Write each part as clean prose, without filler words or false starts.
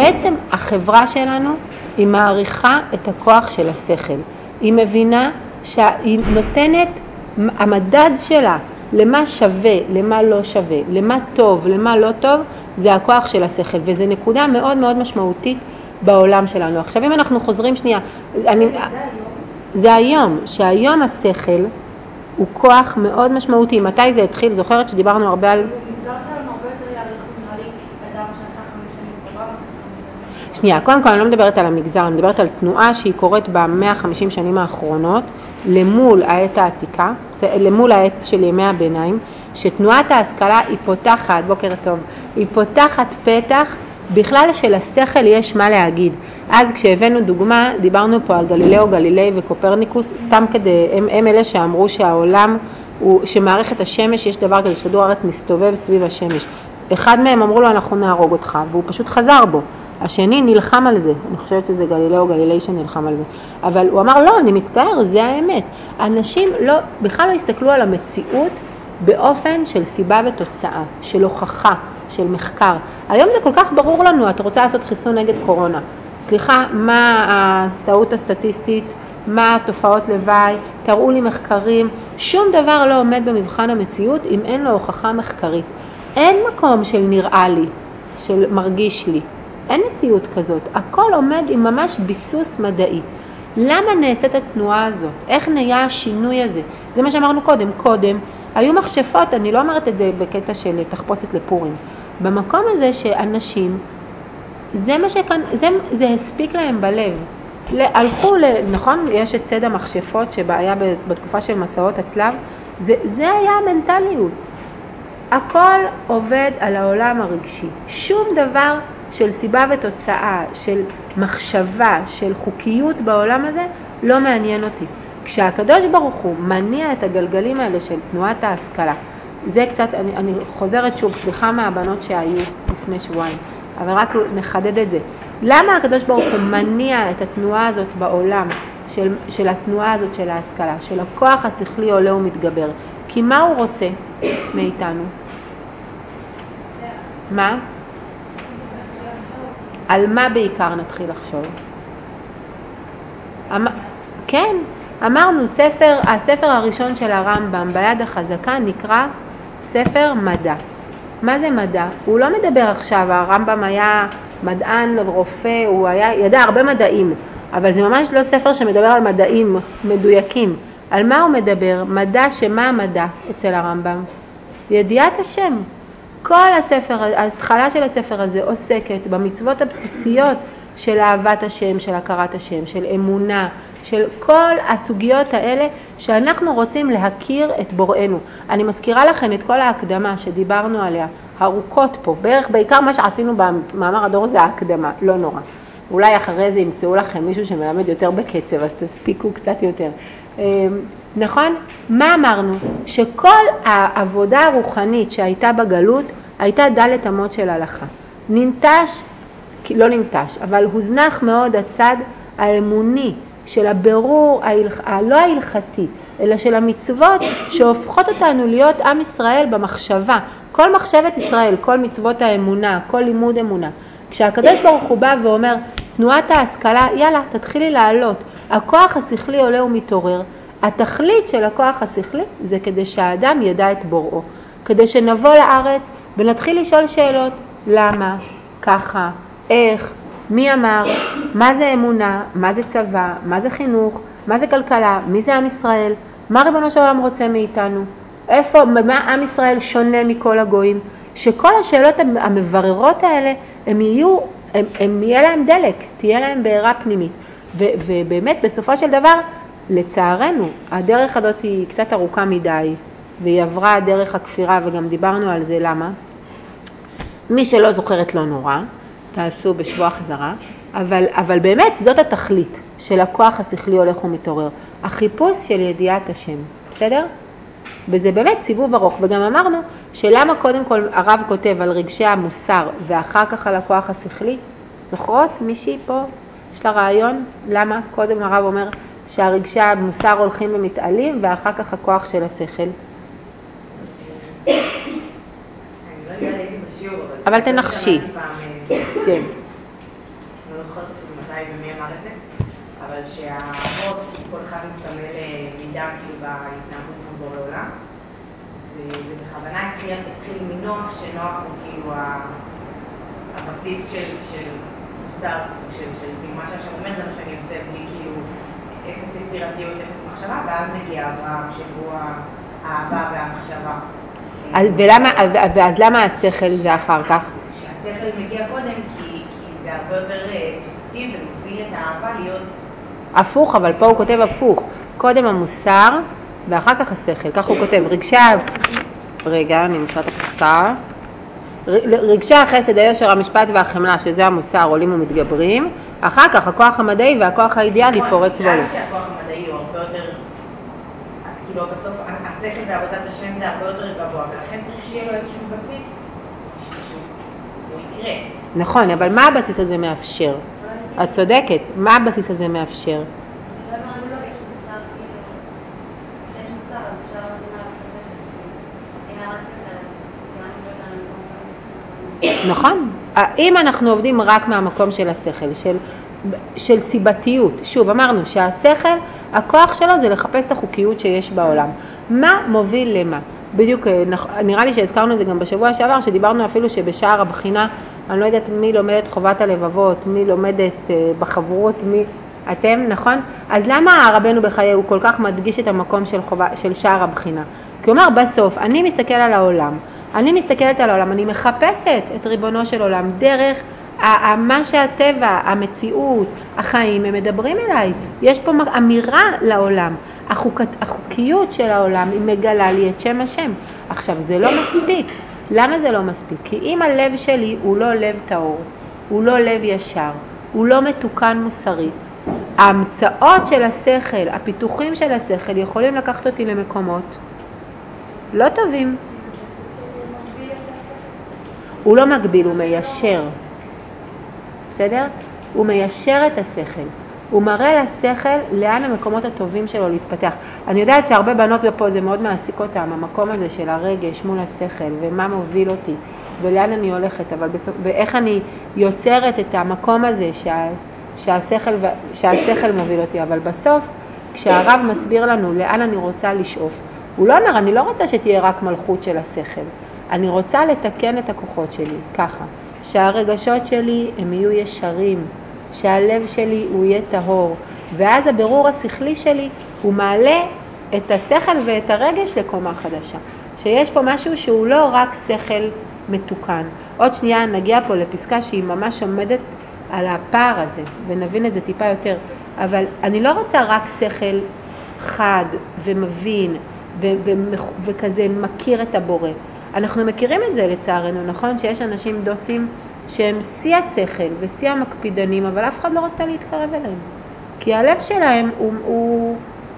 בעצם החברה שלנו היא מעריכה את הכוח של השכל. היא מבינה שהיא נותנת, המדד שלה למה שווה, למה לא שווה, למה טוב, למה לא טוב, זה הכוח של השכל. וזו נקודה מאוד מאוד משמעותית בעולם שלנו. עכשיו אם אנחנו חוזרים שנייה, זה היום, שהיום השכל הוא כוח מאוד משמעותי. מתי זה התחיל? זוכרת שדיברנו הרבה על... שנייה, קודם כל אני לא מדברת על המגזר, אני מדברת על תנועה שהיא קורית ב-150 שנים האחרונות למול העת העתיקה, למול העת של ימי הביניים, שתנועת ההשכלה היא פותחת, בוקר טוב, היא פותחת פתח בכלל שלשכל יש מה להגיד. אז כשהבאנו דוגמה, דיברנו פה על גלילאו גלילי וקופרניקוס, סתם כדי, הם אלה שאמרו שהעולם, שמערכת השמש יש דבר כזה, שכדור הארץ מסתובב סביב השמש. אחד מהם אמרו לו אנחנו נהרוג אותך, והוא פשוט חזר בו. השני נלחם על זה, אני חושבת שזה גלילאו גלילי שנלחם על זה, אבל הוא אמר לא, אני מצטער, זה האמת. אנשים לא, בכלל לא הסתכלו על המציאות באופן של סיבה ותוצאה, של הוכחה, של מחקר. היום זה כל כך ברור לנו, אתה רוצה לעשות חיסון נגד קורונה. סליחה, מה הטעות הסטטיסטית, מה התופעות לוואי, תראו לי מחקרים, שום דבר לא עומד במבחן המציאות אם אין לו הוכחה מחקרית. אין מקום של נראה לי, של מרגיש לי. אין מציאות כזאת, הכל עומד עם ממש ביסוס מדעי. למה נעשית התנועה הזאת? איך נהיה השינוי הזה? זה מה שאמרנו קודם היו מכשפות, אני לא אומרת את זה בקטע של תחפושת לפורים. במקום הזה שאנשים, זה הספיק להם בלב. הלכו, נכון, יש את צד המכשפות שהיה בתקופה של מסעות הצלב, זה היה המנטליות. הכל עובד על העולם הרגשי. שום דבר של סיבה ותוצאה, של מחשבה, של חוקיות בעולם הזה, לא מעניין אותי. כשהקדוש ברוך הוא מניע את הגלגלים האלה של תנועת ההשכלה, זה קצת, אני חוזרת שוב, סליחה מהבנות שהיו לפני שבועיים, אבל רק נחדד את זה. למה הקדוש ברוך הוא מניע את התנועה הזאת בעולם, של התנועה הזאת של ההשכלה, של הכוח השכלי עולה ומתגבר? כי מה הוא רוצה מאיתנו? מה? על מה בעיקר נתחיל לחשוב? כן, אמרנו, הספר הראשון של הרמב"ם ביד החזקה נקרא ספר מדע. מה זה מדע? הוא לא מדבר עכשיו, הרמב"ם היה מדען, רופא, הוא ידע הרבה מדעים, אבל זה ממש לא ספר שמדבר על מדעים מדויקים. על מה הוא מדבר? מדע, שמה המדע אצל הרמב"ם? ידיעת השם. כל הספר, ההתחלה של הספר הזה עוסקת במצוות הבסיסיות של אהבת השם, של הכרת השם, של אמונה, של כל הסוגיות האלה שאנחנו רוצים להכיר את בוראנו. אני מזכירה לכם את כל ההקדמה שדיברנו עליה, ארוכות פה, בעיקר מה שעשינו במאמר הדור זה ההקדמה, לא נורא. אולי אחרי זה ימצאו לכם מישהו שמלמד יותר בקצב, אז תספיקו קצת יותר. נכון? מה אמרנו? שכל העבודה הרוחנית שהייתה בגלות הייתה דלת אמות של הלכה. לא ננטש, אבל הוזנח מאוד הצד האמוני של הבירור, לא ההלכתי, אלא של המצוות שהופכות אותנו להיות עם ישראל במחשבה. כל מחשבת ישראל, כל מצוות האמונה, כל לימוד אמונה. כשהקדוש ברוך הוא בא ואומר, תנועת ההשכלה, יאללה, תתחילי לעלות. הכוח השכלי עולה ומתעורר. התכלית של הכוח השכלי זה כדי שהאדם ידע את בוראו. כדי שנבוא לארץ ונתחיל לשאול שאלות. למה? ככה? איך? מי אמר? מה זה אמונה? מה זה צבא? מה זה חינוך? מה זה כלכלה? מי זה עם ישראל? מה ריבונו של עולם רוצה מאיתנו? מה עם ישראל שונה מכל הגויים? שכל השאלות המבררות האלה, יהיה להם דלק, תהיה להם בעירה פנימית. ובאמת בסופו של דבר, לצערנו, הדרך הזאת היא קצת ארוכה מדי, והיא עברה דרך הכפירה, וגם דיברנו על זה. למה? מי שלא זוכרת לא נורא, תעשו בשבוע חזרה, אבל באמת זאת התכלית של הכוח השכלי הולך ומתעורר. החיפוש של ידיעת השם, בסדר? וזה באמת סיבוב ארוך, וגם אמרנו שלמה קודם כל הרב כותב על רגשי המוסר, ואחר כך על הכוח השכלי? זוכרות? מישהי פה יש לה רעיון? למה קודם הרב אומר שהרגשי המוסר הולכים ומתעלים, ואחר כך הכוח של השכל? אבל תנחשי. כן. לא זוכרת מתי ומי אמר את זה, אבל שהאבות, כל אחד מסמל מידה כאילו בהתנהגות מול העולם, וזה בכוונה התחיל מנוח, שנוח הוא כאילו הבסיס של מוסר, של מה שהשם אומר, זה מה שאני עושה בלי כאילו אפס יצירתיות, אפס מחשבה, ואז מגיע אברהם שהוא האהבה והמחשבה. ואז למה השכל זה אחר כך? שהשכל מגיע קודם כי זה הרבה יותר בסיסי ומוביל את האהבה להיות... הפוך, אבל פה הוא כותב הפוך. קודם המוסר ואחר כך השכל. כך הוא כותב, רגע, אני נמצא את הפסקה. רגשי החסד, היושר, המשפט והחמלה, שזה המוסר, עולים ומתגברים. אחר כך הכוח המדעי והכוח האידיאלי פורץ בו. בגלל שהכוח המדעי הוא הרבה יותר... כאילו בסוף השכל ועבודת השם זה הרבה יותר גבוה, ולכן צריך שיהיה לו איזשהו בסיס שהוא יקרה. נכון, אבל מה הבסיס הזה מאפשר? את צודקת, מה הבסיס הזה מאפשר? נכון, אם אנחנו עובדים רק מהמקום של השכל, של סיבתיות, שוב אמרנו שהשכל, הכוח שלו זה לחפש את החוקיות שיש בעולם. מה מוביל למה? בדיוק, נראה לי שהזכרנו את זה גם בשבוע שעבר, שדיברנו אפילו שבשער הבחינה, אני לא יודעת מי לומדת חובת הלבבות, מי לומדת בחברות, מי... אתם, נכון? אז למה הרבנו בחיי הוא כל כך מדגיש את המקום של שער הבחינה? כי הוא אומר בסוף, אני מסתכל על העולם, אני מחפשת את ריבונו של עולם דרך מה שהטבע, המציאות, החיים, הם מדברים אליי. יש פה אמירה לעולם. החוקיות של העולם היא מגלה לי את שם השם. עכשיו, זה לא מספיק. למה זה לא מספיק? כי אם הלב שלי הוא לא לב טהור, הוא לא לב ישר, הוא לא מתוקן מוסרית, ההמצאות של השכל, הפיתוחים של השכל יכולים לקחת אותי למקומות לא טובים. הוא לא מגביל, הוא מיישר. בסדר? הוא מיישר את השכל. הוא מראה לשכל לאן המקומות הטובים שלו להתפתח. אני יודעת שהרבה בנות פה זה מאוד מעסיק אותם, המקום הזה של הרגש מול השכל, ומה מוביל אותי, ולאן אני הולכת, ואיך אני יוצרת את המקום הזה שהשכל מוביל אותי. אבל בסוף, כשהרב מסביר לנו לאן אני רוצה לשאוף, הוא לא אומר, אני לא רוצה שתהיה רק מלכות של השכל. אני רוצה לתקן את הכוחות שלי, ככה. שהרגשות שלי הם יהיו ישרים, שהלב שלי הוא יהיה טהור, ואז הבירור השכלי שלי הוא מעלה את השכל ואת הרגש לקומה חדשה. שיש פה משהו שהוא לא רק שכל מתוקן. עוד שנייה נגיע פה לפסקה שהיא ממש עומדת על הפער הזה, ונבין את זה טיפה יותר. אבל אני לא רוצה רק שכל חד ומבין וכזה מכיר את הבורא. אנחנו מכירים את זה לצערנו, נכון? שיש אנשים דוסים שהם שיא השכל ושיא המקפידנים, אבל אף אחד לא רוצה להתקרב אליהם. כי הלב שלהם הוא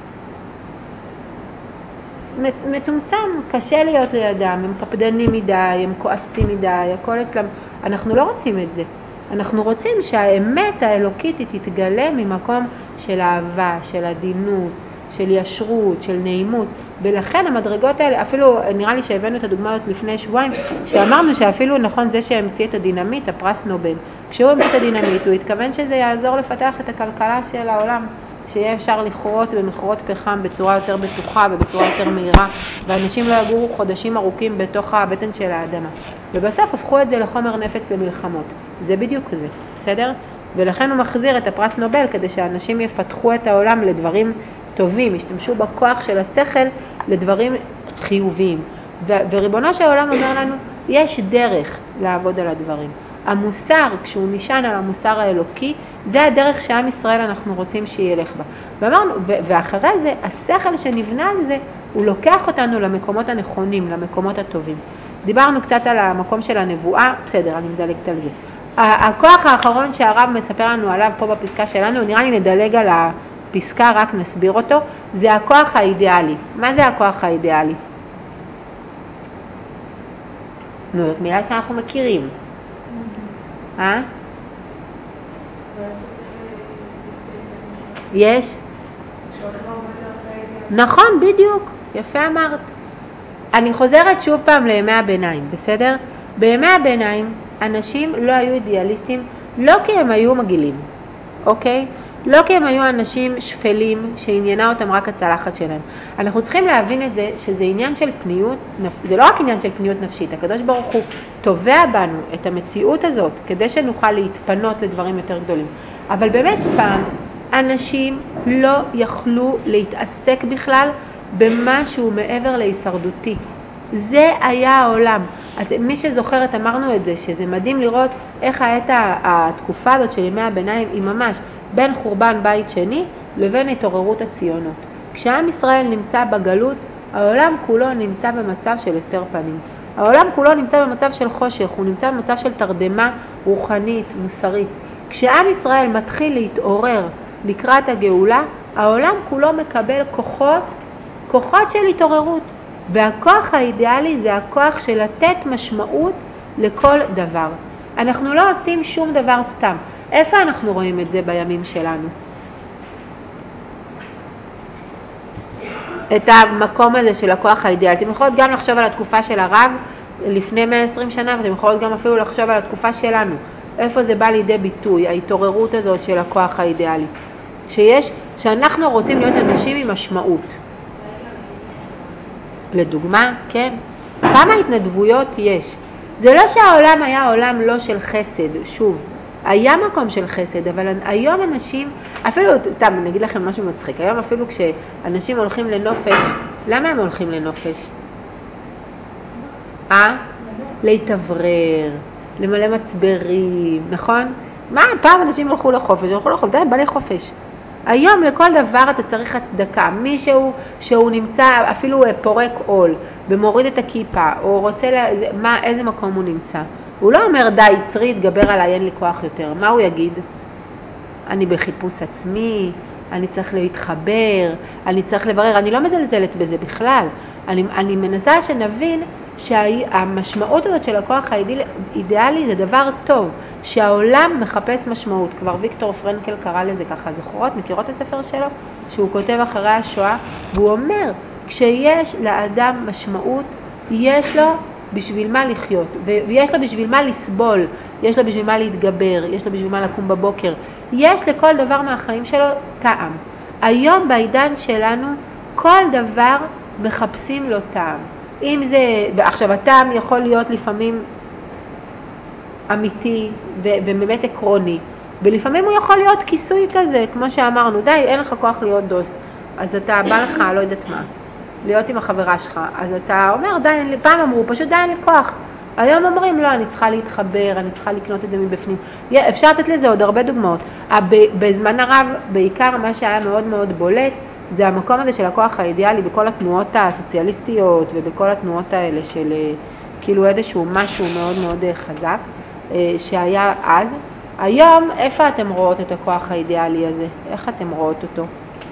מצומצם, קשה להיות לידם, הם קפדנים מדי, הם כועסים מדי, הכל אצלם. אנחנו לא רוצים את זה. אנחנו רוצים שהאמת האלוקית תתגלה ממקום של אהבה, של עדינות, של ישרות, של נעימות. ולכן המדרגות האלה, אפילו נראה לי שהבאנו את הדוגמאות לפני שבועיים, שאמרנו שאפילו נכון זה שהמציא את הדינמיט, הפרס נובל, כשהוא המציא את הדינמיט, הוא התכוון שזה יעזור לפתח את הכלכלה של העולם, שיהיה אפשר לכרות במכרות פחם בצורה יותר בטוחה ובצורה יותר מהירה, ואנשים לא יגורו חודשים ארוכים בתוך הבטן של האדמה. ובסוף הפכו את זה לחומר נפץ למלחמות. זה בדיוק זה, בסדר? ולכן הוא מחזיר את הפרס נובל כדי שאנשים יפתחו את העולם לדברים טובים, ישתמשו בכוח של השכל לדברים חיוביים. וריבונו של העולם אומר לנו, יש דרך לעבוד על הדברים. המוסר, כשהוא נשען על המוסר האלוקי, זה הדרך שעם ישראל אנחנו רוצים שילך בה. ואמרנו, ואחרי זה, השכל שנבנה על זה, הוא לוקח אותנו למקומות הנכונים, למקומות הטובים. דיברנו קצת על המקום של הנבואה, בסדר, אני מדלגת על זה. הכוח האחרון שהרב מספר לנו עליו פה בפסקה שלנו, נראה לי נדלג על הפסקה, רק נסביר אותו, זה הכוח האידיאלי. מה זה הכוח האידיאלי? נו, זאת מילה שאנחנו מכירים. יש? נכון, בדיוק, יפה אמרת. אני חוזרת שוב פעם לימי הביניים, בסדר? בימי הביניים אנשים לא היו אידיאליסטים לא כי הם היו מגעילים, אוקיי? לא כי הם היו אנשים שפלים שעניינה אותם רק הצלחת שלהם. אנחנו צריכים להבין את זה שזה עניין של פניות, זה לא רק עניין של פניות נפשית, הקדוש ברוך הוא תובע בנו את המציאות הזאת כדי שנוכל להתפנות לדברים יותר גדולים. אבל באמת פעם אנשים לא יכלו להתעסק בכלל במשהו מעבר להישרדותי. זה היה העולם. מי שזוכרת אמרנו את זה, שזה מדהים לראות איך התקופה הזאת של ימי הביניים היא ממש בין חורבן בית שני לבין התעוררות הציונות. כשעם ישראל נמצא בגלות, העולם כולו נמצא במצב של הסתר פנים. העולם כולו נמצא במצב של חושך, הוא נמצא במצב של תרדמה רוחנית, מוסרית. כשעם ישראל מתחיל להתעורר לקראת הגאולה, העולם כולו מקבל כוחות של התעוררות. והכוח האידיאלי זה הכוח של לתת משמעות לכל דבר. אנחנו לא עושים שום דבר סתם. איפה אנחנו רואים את זה בימים שלנו? את המקום הזה של הכוח האידיאלי. אתם יכולות גם לחשוב על התקופה של הרב לפני 120 שנה, ואתם יכולות גם אפילו לחשוב על התקופה שלנו. איפה זה בא לידי ביטוי, ההתעוררות הזאת של הכוח האידיאלי. שאנחנו רוצים להיות אנשים עם משמעות. לדוגמה, כן? כמה התנדבויות יש? זה לא שהעולם היה עולם לא של חסד, שוב. היה מקום של חסד, אבל היום אנשים, אפילו, סתם, אני אגיד לכם משהו מצחיק, היום אפילו כשאנשים הולכים לנופש, למה הם הולכים לנופש? להתאוורר, למלא מצברים, נכון? מה, פעם אנשים הלכו לחופש, די, בא לי חופש. היום לכל דבר אתה צריך הצדקה. מישהו שהוא נמצא אפילו פורק עול ומוריד את הכיפה, או רוצה, איזה מקום הוא נמצא? הוא לא אומר די, יצרי, יתגבר עליי, אין לי כוח יותר. מה הוא יגיד? אני בחיפוש עצמי, אני צריך להתחבר, אני צריך לברר. אני לא מזלזלת בזה בכלל. אני מנסה שנבין שהמשמעות הזאת של הכוח האידיאלי זה דבר טוב, שהעולם מחפש משמעות. כבר ויקטור פרנקל קרא לזה ככה, זוכרות? מכירות הספר שלו? שהוא כותב אחרי השואה, והוא אומר, כשיש לאדם משמעות, יש לו בשביל מה לחיות, ויש לו בשביל מה לסבול, יש לו בשביל מה להתגבר, יש לו בשביל מה לקום בבוקר, יש לכל דבר מהחיים שלו טעם. היום בעידן שלנו, כל דבר מחפשים לו טעם. אם זה, עכשיו הטעם יכול להיות לפעמים אמיתי ובאמת עקרוני, ולפעמים הוא יכול להיות כיסוי כזה, כמו שאמרנו, די, אין לך כוח להיות דוס, אז אתה בא לך, לא יודעת מה, להיות עם החברה שלך, אז אתה אומר, די, פעם אמרו, פשוט די, אין לי כוח. היום אומרים, לא, אני צריכה להתחבר, אני צריכה לקנות את זה מבפנים. אפשר לתת לזה עוד הרבה דוגמאות. בזמן הרב, בעיקר מה שהיה מאוד מאוד בולט, זה המקום הזה של הכוח האידיאלי בכל התנועות הסוציאליסטיות ובכל התנועות האלה של כאילו איזשהו משהו מאוד מאוד חזק שהיה אז. היום, איפה אתם רואות את הכוח האידיאלי הזה? איך אתם רואות אותו?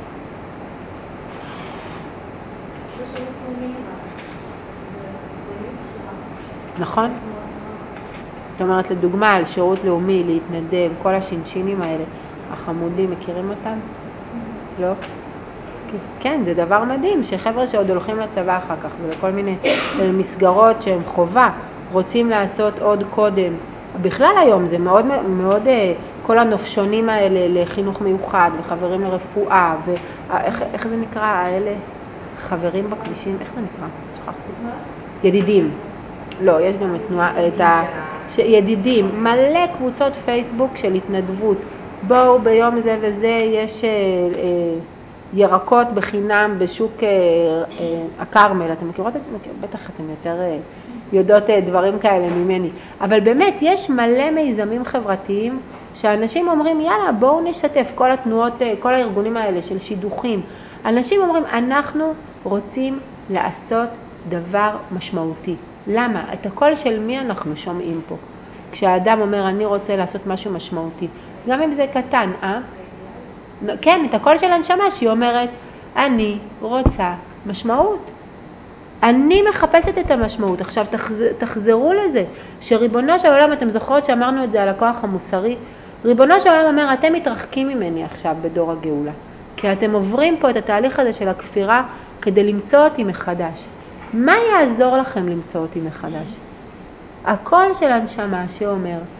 נכון? זאת אומרת, לדוגמה, על שירות לאומי, להתנדב, כל השינשינים האלה, החמודים, מכירים אותם? לא? כן, זה דבר מדהים, שחבר'ה שעוד הולכים לצבא אחר כך, ולכל מיני מסגרות שהם חובה, רוצים לעשות עוד קודם. בכלל היום זה מאוד מאוד, כל הנופשונים האלה לחינוך מיוחד, וחברים לרפואה, ואיך זה נקרא, האלה? חברים בכבישים, איך זה נקרא? שכחתי. ידידים. לא, יש גם ידידים, מלא קבוצות פייסבוק של התנדבות. בואו ביום זה וזה יש ירקות בחינם בשוק הקרמל. אתם מכירות את זה? בטח אתם יותר יודעות דברים כאלה ממני. אבל באמת יש מלא מיזמים חברתיים שאנשים אומרים, יאללה, בואו נשתף כל התנועות, כל הארגונים האלה של שידוכים. אנשים אומרים, אנחנו רוצים לעשות דבר משמעותי. למה? את הקול של מי אנחנו שומעים פה? כשהאדם אומר, אני רוצה לעשות משהו משמעותי. גם אם זה קטן, כן, את הקול של הנשמה שהיא אומרת, אני רוצה משמעות. אני מחפשת את המשמעות. עכשיו תחזרו לזה, שריבונו של עולם, אתם זוכרות שאמרנו את זה על הכוח המוסרי, ריבונו של עולם אומר, אתם מתרחקים ממני עכשיו בדור הגאולה. כי אתם עוברים פה את התהליך הזה של הכפירה כדי למצוא אותי מחדש. מה יעזור לכם למצוא אותי מחדש? הקול של הנשמה שאומר,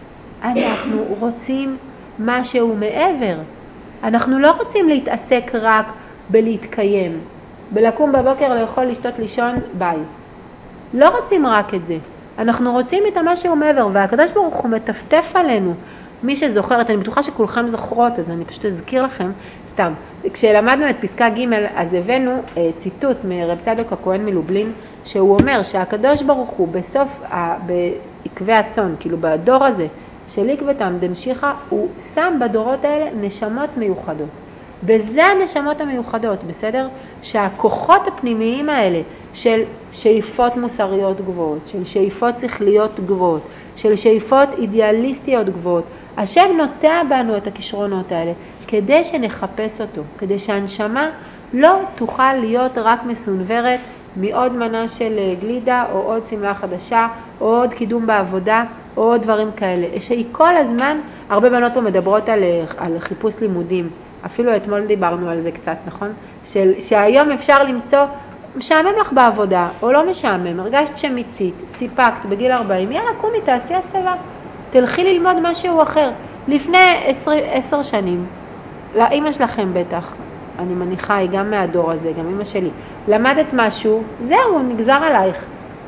אנחנו רוצים משהו מעבר. אנחנו לא רוצים להתעסק רק בלהתקיים, בלקום בבוקר, לאכול, לשתות, לישון, ביי. לא רוצים רק את זה. אנחנו רוצים את המשהו מעבר, והקדוש ברוך הוא מטפטף עלינו. מי שזוכרת, אני בטוחה שכולכם זוכרות, אז אני פשוט אזכיר לכם, סתם. כשלמדנו את פסקה ג' אז הבאנו ציטוט מרב צדוק הכהן מלובלין, שהוא אומר שהקדוש ברוך הוא בסוף, בעקבי הצאן, כאילו בדור הזה, של עקבתם דמשיחא, הוא שם בדורות האלה נשמות מיוחדות. וזה הנשמות המיוחדות, בסדר? שהכוחות הפנימיים האלה של שאיפות מוסריות גבוהות, של שאיפות שכליות גבוהות, של שאיפות אידיאליסטיות גבוהות, השם נוטע בנו את הכישרונות האלה כדי שנחפש אותו, כדי שהנשמה לא תוכל להיות רק מסונברת מעוד מנה של גלידה או עוד סמלה חדשה או עוד קידום בעבודה או עוד דברים כאלה. שהיא כל הזמן, הרבה בנות פה מדברות על חיפוש לימודים, אפילו אתמול דיברנו על זה קצת, נכון? שהיום אפשר למצוא, משעמם לך בעבודה או לא משעמם, הרגשת שמיצית, סיפקת בגיל 40, יאללה קומי תעשי הסבה, תלכי ללמוד משהו אחר. לפני 10 שנים, לאמא שלכם בטח, אני מניחה, היא גם מהדור הזה, גם אמא שלי, למדת משהו, זהו, נגזר עלייך.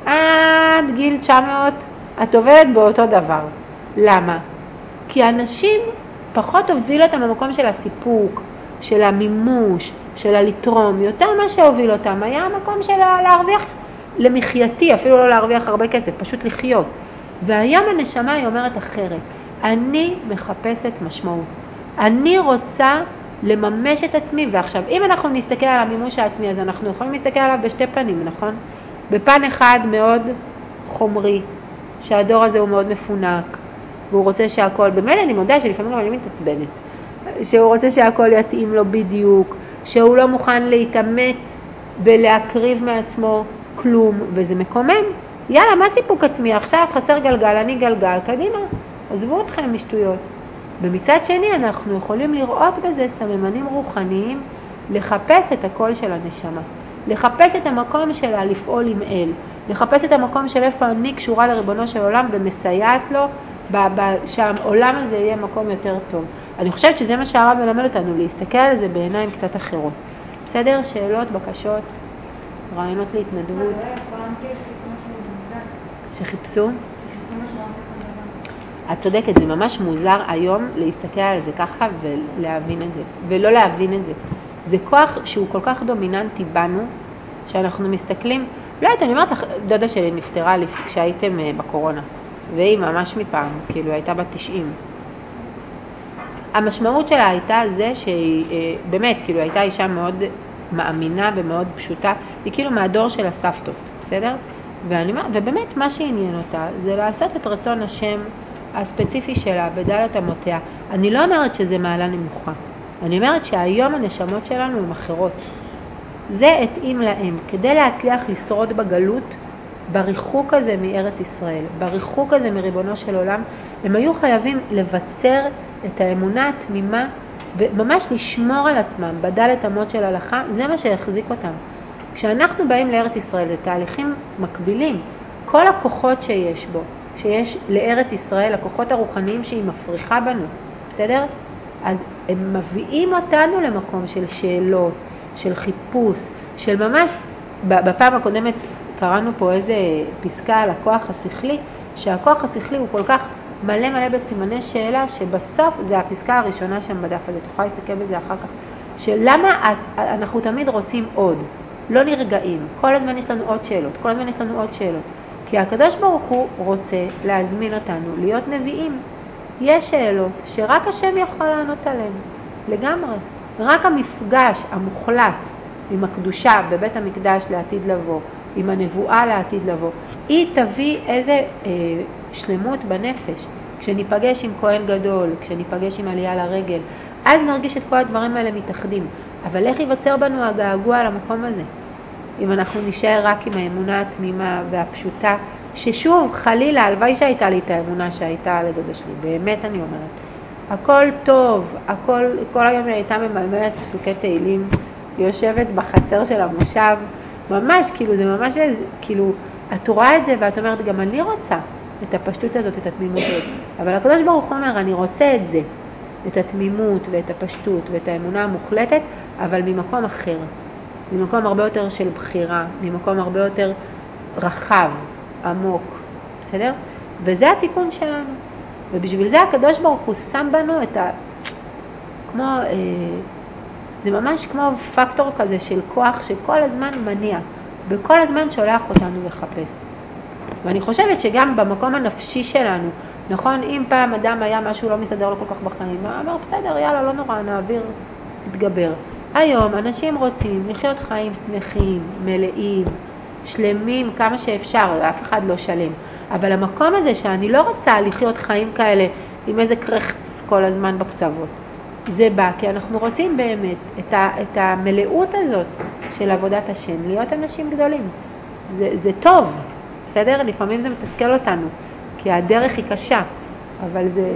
עד גיל 900 את עובדת באותו דבר. למה? כי אנשים פחות הוביל אותם במקום של הסיפוק, של המימוש, של הלתרום, יותר מה שהוביל אותם היה המקום של להרוויח למחייתי, אפילו לא להרוויח הרבה כסף, פשוט לחיות. והיום הנשמה היא אומרת אחרת, אני מחפשת משמעות, אני רוצה לממש את עצמי. ועכשיו אם אנחנו נסתכל על המימוש העצמי, אז אנחנו יכולים להסתכל עליו בשתי פנים, נכון? בפן אחד מאוד חומרי, שהדור הזה הוא מאוד מפונק, והוא רוצה שהכל, באמת אני מודה שלפעמים גם אני מתעצבנת, שהוא רוצה שהכל יתאים לו בדיוק, שהוא לא מוכן להתאמץ ולהקריב מעצמו כלום, וזה מקומם. יאללה, מה סיפוק עצמי? עכשיו חסר גלגל, אני גלגל, קדימה, עזבו אתכם משטויות. ומצד שני אנחנו יכולים לראות בזה סממנים רוחניים, לחפש את הקול של הנשמה, לחפש את המקום שלה לפעול עם אל, לחפש את המקום של איפה אני קשורה לריבונו של עולם ומסייעת לו, שהעולם הזה יהיה מקום יותר טוב. אני חושבת שזה מה שהרב מלמד אותנו, להסתכל על זה בעיניים קצת אחרות. בסדר? שאלות, בקשות, רעיונות להתנדבות? שחיפשו? את צודקת, זה ממש מוזר היום להסתכל על זה ככה ולהבין את זה, ולא להבין את זה. זה כוח שהוא כל כך דומיננטי בנו, שאנחנו מסתכלים, לא יודעת, אני אומרת לך, דודה שלי נפטרה כשהייתם בקורונה, והיא ממש מפעם, כאילו הייתה בת 90. המשמעות שלה הייתה זה שהיא באמת, כאילו הייתה אישה מאוד מאמינה ומאוד פשוטה, היא כאילו מהדור של הסבתות, בסדר? ובאמת מה שעניין אותה זה לעשות את רצון השם הספציפי שלה בדלת אמותיה. אני לא אומרת שזה מעלה נמוכה, אני אומרת שהיום הנשמות שלנו הן אחרות. זה התאים להם כדי להצליח לשרוד בגלות, בריחוק הזה מארץ ישראל, בריחוק הזה מריבונו של עולם, הם היו חייבים לבצר את האמונה התמימה וממש לשמור על עצמם בדלת אמות של הלכה. זה מה שהחזיק אותם. כשאנחנו באים לארץ ישראל זה תהליכים מקבילים, כל הכוחות שיש בו, שיש לארץ ישראל, הכוחות הרוחניים שהיא מפריחה בנו, בסדר? אז הם מביאים אותנו למקום של שאלות, של חיפוש, של ממש, בפעם הקודמת קראנו פה איזה פסקה על הכוח השכלי, שהכוח השכלי הוא כל כך מלא מלא בסימני שאלה, שבסוף זה הפסקה הראשונה שם בדף הזה, תוכל להסתכל בזה אחר כך, שלמה אנחנו תמיד רוצים עוד, לא נרגעים, כל הזמן יש לנו עוד שאלות, כל הזמן יש לנו עוד שאלות, כי הקדוש ברוך הוא רוצה להזמין אותנו להיות נביאים. יש שאלות שרק השם יכול לענות עליהן, לגמרי. רק המפגש המוחלט עם הקדושה בבית המקדש לעתיד לבוא, עם הנבואה לעתיד לבוא, היא תביא איזה שלמות בנפש. כשניפגש עם כהן גדול, כשניפגש עם עלייה לרגל, אז נרגיש את כל הדברים האלה מתאחדים. אבל איך ייווצר בנו הגעגוע למקום הזה? אם אנחנו נשאר רק עם האמונה התמימה והפשוטה, ששוב, חלילה, הלוואי שהייתה לי את האמונה שהייתה לדודה שלי, באמת אני אומרת. הכל טוב, כל היום היא הייתה ממלמלת פסוקי תהילים, יושבת בחצר של המושב, ממש, כאילו, זה ממש, כאילו, את רואה את זה ואת אומרת, גם אני רוצה, את הפשטות הזאת, את התמימות הזאת. אבל הקדוש ברוך הוא אומר, אני רוצה את זה, את התמימות ואת הפשטות ואת האמונה המוחלטת, אבל ממקום אחר, ממקום הרבה יותר של בחירה, ממקום הרבה יותר רחב, עמוק, בסדר? וזה התיקון שלנו. ובשביל זה הקדוש ברוך הוא שם בנו את כמו, זה ממש כמו פקטור כזה של כוח שכל הזמן מניע, וכל הזמן שולח אותנו לחפש. ואני חושבת שגם במקום הנפשי שלנו, נכון, אם פעם אדם היה משהו לא מסתדר לו כל כך בחיים, אמר בסדר, יאללה, לא נורא, נעביר, נתגבר. היום אנשים רוצים לחיות חיים שמחים, מלאים, שלמים כמה שאפשר, אף אחד לא שלם. אבל המקום הזה שאני לא רוצה לחיות חיים כאלה עם איזה קרחץ כל הזמן בקצוות, זה בא כי אנחנו רוצים באמת את המלאות הזאת של עבודת השם, להיות אנשים גדולים. זה טוב, בסדר? לפעמים זה מתסכל אותנו, כי הדרך היא קשה, אבל זה...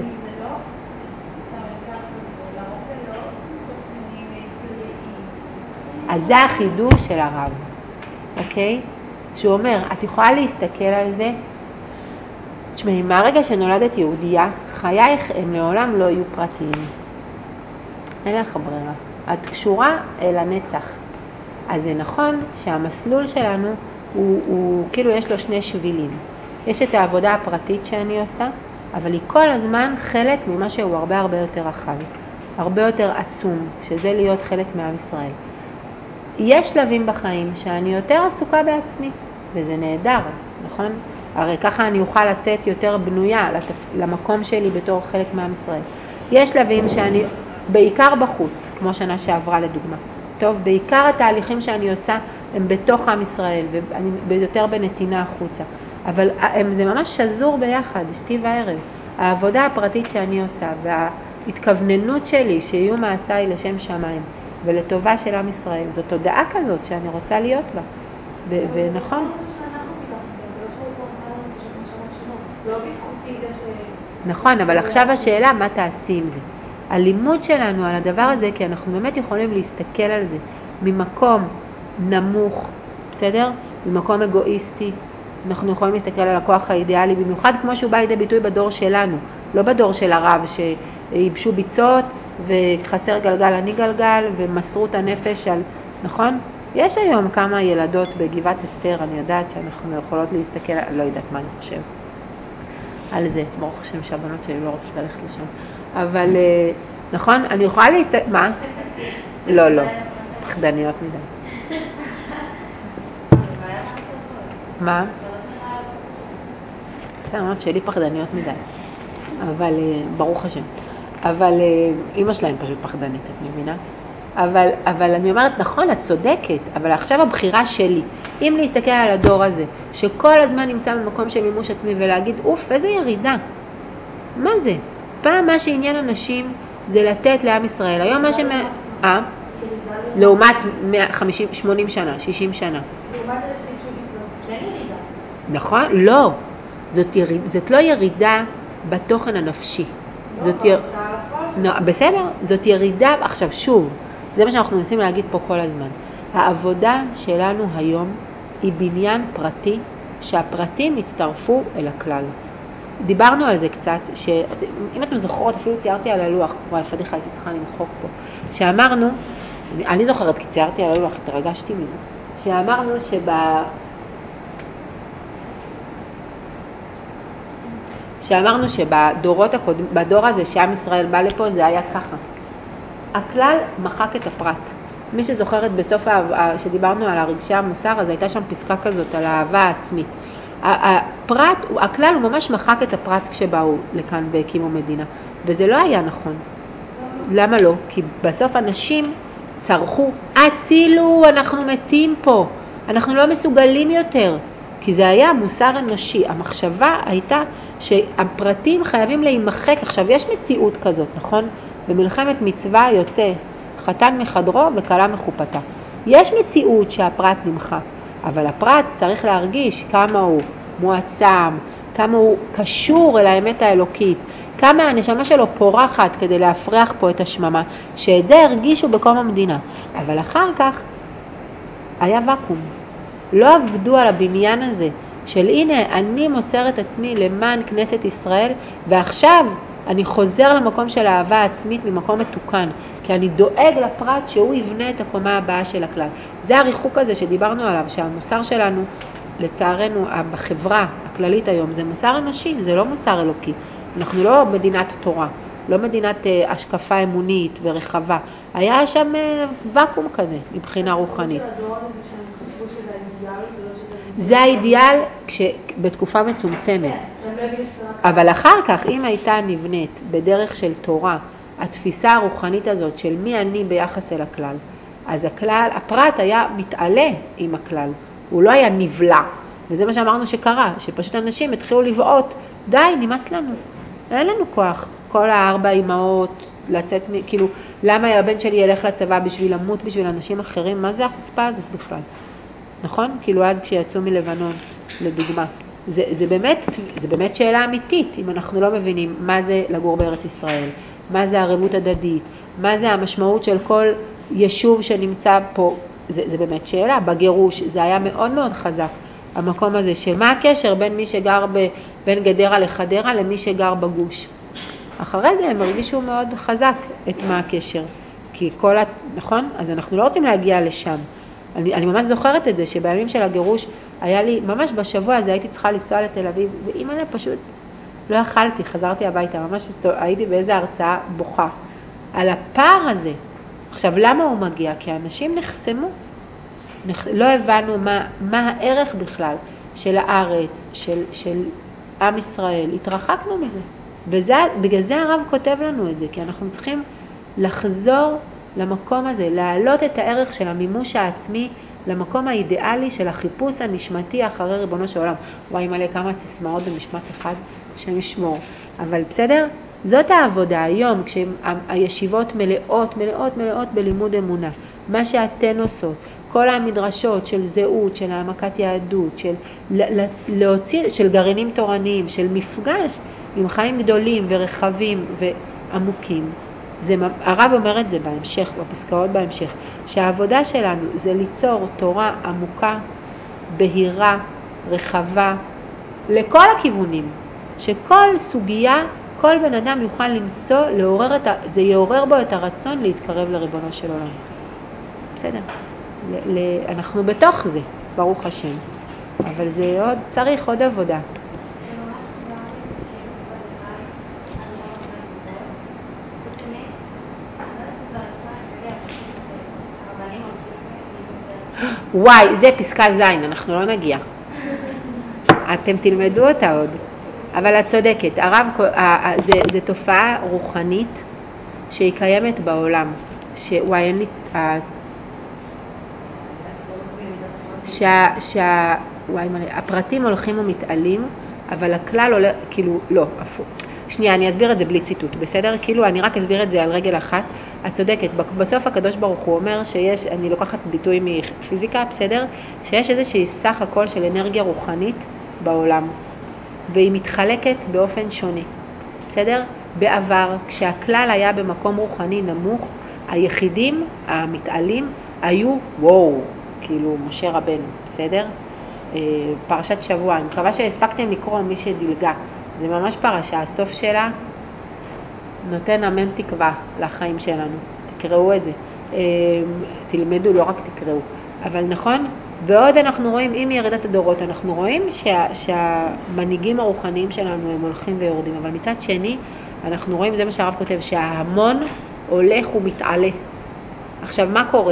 אז זה החידוש של הרב, אוקיי? שהוא אומר, את יכולה להסתכל על זה, תשמעי, מהרגע שנולדת יהודייה, חייך הם לעולם לא יהיו פרטיים. אין לך ברירה. את קשורה אל הנצח. אז זה נכון שהמסלול שלנו הוא כאילו יש לו שני שבילים. יש את העבודה הפרטית שאני עושה, אבל היא כל הזמן חלק ממה שהוא הרבה הרבה יותר רחב, הרבה יותר עצום, שזה להיות חלק מעם ישראל. יש שלבים בחיים שאני יותר עסוקה בעצמי, וזה נהדר, נכון? הרי ככה אני אוכל לצאת יותר בנויה למקום שלי בתור חלק מעם ישראל. יש שלבים שאני בעיקר בחוץ, כמו שנה שעברה לדוגמה. טוב, בעיקר התהליכים שאני עושה הם בתוך עם ישראל, ואני יותר בנתינה החוצה. אבל זה ממש שזור ביחד, אשתי וערב. העבודה הפרטית שאני עושה וההתכווננות שלי שיהיו מעשיי לשם שמיים ולטובה של עם ישראל, זו תודעה כזאת שאני רוצה להיות בה. ונכון? נכון, אבל עכשיו השאלה מה תעשי עם זה. הלימוד שלנו על הדבר הזה, כי אנחנו באמת יכולים להסתכל על זה ממקום נמוך, בסדר? ממקום אגואיסטי. אנחנו יכולים להסתכל על הכוח האידיאלי, במיוחד כמו שהוא בא לידי ביטוי בדור שלנו, לא בדור של הרב שיבשו ביצות וחסר גלגל אני גלגל ומסרו את הנפש על, נכון? יש היום כמה ילדות בגבעת אסתר, אני יודעת שאנחנו יכולות להסתכל, לא יודעת מה אני חושב על זה, ברוך השם שהבנות שלי לא רוצות ללכת לשם, אבל נכון, אני יכולה להסתכל, מה? לא, פחדניות מדי. מה? אמרת שלי פחדניות מדי, אבל ברוך השם, אבל אמא שלהם פשוט פחדנית, את מבינה? אבל אני אומרת, נכון, את צודקת, אבל עכשיו הבחירה שלי, אם להסתכל על הדור הזה, שכל הזמן נמצא במקום של מימוש עצמי ולהגיד, אוף, איזה ירידה. מה זה? פעם מה שעניין אנשים זה לתת לעם ישראל. היום מה לעומת 80 שנה, 60 שנה. לעומת אנשים כן ירידה. נכון? לא. זאת לא ירידה בתוכן הנפשי. בסדר, זאת ירידה, עכשיו שוב, זה מה שאנחנו מנסים להגיד פה כל הזמן. העבודה שלנו היום היא בניין פרטי, שהפרטים יצטרפו אל הכלל. דיברנו על זה קצת, שאם אתם זוכרות, אפילו ציירתי על הלוח, וואי, פדיחה, הייתי צריכה למחוק פה, שאמרנו, אני זוכרת כי ציירתי על הלוח, התרגשתי מזה, שאמרנו שבדורות הקודמים, בדור הזה שעם ישראל בא לפה, זה היה ככה. הכלל מחק את הפרט. מי שזוכרת בסוף שדיברנו על הרגשי המוסר, אז הייתה שם פסקה כזאת על האהבה העצמית. הכלל הוא ממש מחק את הפרט כשבאו לכאן והקימו מדינה. וזה לא היה נכון. למה לא? כי בסוף אנשים צרכו, הצילו, אנחנו מתים פה. אנחנו לא מסוגלים יותר. כי זה היה מוסר אנושי. המחשבה הייתה שהפרטים חייבים להימחק. עכשיו, יש מציאות כזאת, נכון? במלחמת מצווה יוצא חתן מחדרו וכלה מחופתה. יש מציאות שהפרט נמחק, אבל הפרט צריך להרגיש כמה הוא מועצם, כמה הוא קשור אל האמת האלוקית, כמה הנשמה שלו פורחת כדי להפריח פה את השממה, שאת זה הרגישו בקום המדינה. אבל אחר כך היה וקום. לא עבדו על הבניין הזה של הנה אני מוסר את עצמי למען כנסת ישראל, ועכשיו אני חוזר למקום של האהבה עצמית ממקום מתוקן, כי אני דואג לפרט שהוא יבנה את הקומה הבאה של הכלל. זה הריחוק הזה שדיברנו עליו, שהמוסר שלנו, לצערנו, בחברה הכללית היום, זה מוסר אנושי, זה לא מוסר אלוקי. אנחנו לא מדינת תורה, לא מדינת השקפה אמונית ורחבה. היה שם וקום כזה מבחינה רוחנית. זה האידיאל בתקופה מצומצמת. אבל אחר כך, אם הייתה נבנית בדרך של תורה, התפיסה הרוחנית הזאת של מי אני ביחס אל הכלל, אז הכלל, הפרט היה מתעלה עם הכלל, הוא לא היה נבלע. וזה מה שאמרנו שקרה, שפשוט אנשים התחילו לבעוט, די, נמאס לנו, אין לנו כוח. כל 4 אמהות לצאת, כאילו, למה הבן שלי ילך לצבא בשביל למות בשביל אנשים אחרים? מה זה החוצפה הזאת בכלל? נכון? כאילו אז כשיצאו מלבנון, לדוגמה. זה באמת שאלה אמיתית, אם אנחנו לא מבינים מה זה לגור בארץ ישראל, מה זה ערבות הדדית, מה זה המשמעות של כל יישוב שנמצא פה, זה באמת שאלה. בגירוש זה היה מאוד מאוד חזק, המקום הזה של מה הקשר בין מי שגר בין גדרה לחדרה למי שגר בגוש. אחרי זה הם הרגישו מאוד חזק את מה הקשר, כי נכון? אז אנחנו לא רוצים להגיע לשם. אני ממש זוכרת את זה, שבימים של הגירוש היה לי, ממש בשבוע הזה הייתי צריכה לנסוע לתל אביב, ואימא פשוט לא יכלתי, חזרתי הביתה, ממש הייתי באיזו הרצאה בוכה על הפער הזה. עכשיו, למה הוא מגיע? כי האנשים נחסמו, לא הבנו מה הערך בכלל של הארץ, של עם ישראל, התרחקנו מזה. בגלל זה הרב כותב לנו את זה, כי אנחנו צריכים לחזור למקום הזה, להעלות את הערך של המימוש העצמי למקום האידיאלי של החיפוש הנשמתי אחרי ריבונו של עולם. וואי מלא כמה סיסמאות במשפט אחד שנשמור. אבל בסדר? זאת העבודה היום, כשהישיבות מלאות בלימוד אמונה. מה שאתן עושות, כל המדרשות של זהות, של העמקת יהדות, של גרעינים תורניים, של מפגש עם חיים גדולים ורחבים ועמוקים. הרב אומר את זה בהמשך, בפסקאות בהמשך, שהעבודה שלנו זה ליצור תורה עמוקה, בהירה, רחבה, לכל הכיוונים, שכל סוגיה, כל בן אדם יוכל למצוא, זה יעורר בו את הרצון להתקרב לריבונו של עולם. בסדר, אנחנו בתוך זה, ברוך השם, אבל זה צריך עוד עבודה. וואי, זה פסקה זין, אנחנו לא נגיע. אתם תלמדו אותה עוד. אבל את צודקת, זה תופעה רוחנית שהיא קיימת בעולם. וואי, אין לי... וואי מלא, הפרטים הולכים ומתעלים, אבל הכלל עולה, כאילו, לא, הפוך. שנייה, אני אסביר את זה בלי ציטוט, בסדר? כאילו, אני רק אסביר את זה על רגל אחת. את צודקת, בסוף הקדוש ברוך הוא אומר שיש, אני לוקחת ביטוי מפיזיקה, בסדר? שיש איזושהי סך הכל של אנרגיה רוחנית בעולם, והיא מתחלקת באופן שונה, בסדר? בעבר, כשהכלל היה במקום רוחני נמוך, היחידים, המתעלים, היו וואו, כאילו משה רבנו, בסדר? פרשת שבוע, אני מקווה שהספקתם לקרוא מי שדילגה. זה ממש פרשה, הסוף שלה נותן אמן תקווה לחיים שלנו. תקראו את זה. תלמדו, לא רק תקראו. אבל נכון? ועוד אנחנו רואים, עם ירידת הדורות, אנחנו רואים שהמנהיגים הרוחניים שלנו הם הולכים ויורדים. אבל מצד שני, אנחנו רואים, זה מה שהרב כותב, שההמון הולך ומתעלה. עכשיו, מה קורה?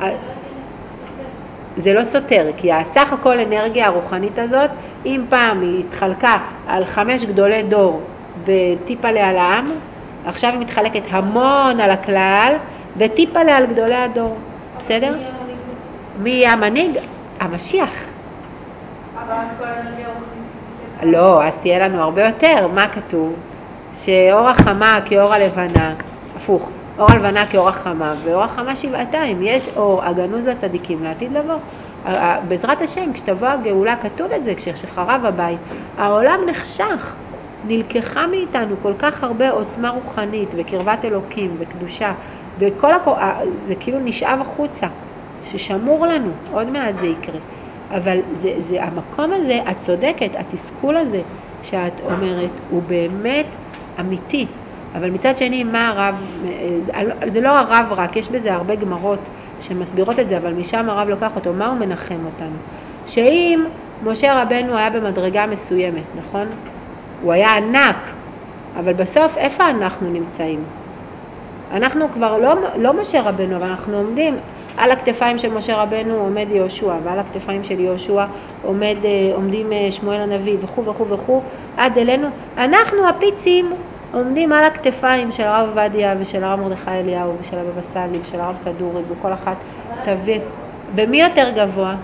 זה לא סותר, כי הסך הכל אנרגיה הרוחנית הזאת, אם פעם היא התחלקה על 5 גדולי דור וטיפה לה על העם, עכשיו היא מתחלקת המון על הכלל וטיפה לה על גדולי הדור. בסדר? מי יהיה המנהיג? המשיח. אבל כל אנרגיה רוחנית. לא, אז תהיה לנו הרבה יותר. מה כתוב? שאור החמה כאור הלבנה, הפוך. אור הלבנה כאור החמה, ואור החמה שבעתיים. יש אור הגנוז לצדיקים לעתיד לבוא. בעזרת השם, כשתבוא הגאולה, כתוב את זה, כשחרב הבית, העולם נחשך, נלקחה מאיתנו כל כך הרבה עוצמה רוחנית, וקרבת אלוקים, וקדושה, וכל זה כאילו נשאב החוצה, ששמור לנו, עוד מעט זה יקרה. אבל זה המקום הזה, את צודקת, התסכול הזה שאת אומרת, הוא באמת אמיתי. אבל מצד שני, מה הרב, זה לא הרב רק, יש בזה הרבה גמרות שמסבירות את זה, אבל משם הרב לוקח אותו, מה הוא מנחם אותנו? שאם משה רבנו היה במדרגה מסוימת, נכון? הוא היה ענק, אבל בסוף איפה אנחנו נמצאים? אנחנו כבר לא משה רבנו, אבל אנחנו עומדים על הכתפיים של משה רבנו עומד יהושע, ועל הכתפיים של יהושע עומדים שמואל הנביא וכו' וכו' וכו' עד אלינו. אנחנו הפיצים עומדים על הכתפיים של הרב עובדיה ושל הרב מרדכי אליהו ושל הבבא סאלי ושל הרב כדורי, וכל אחת תביא. במי יותר גבוה?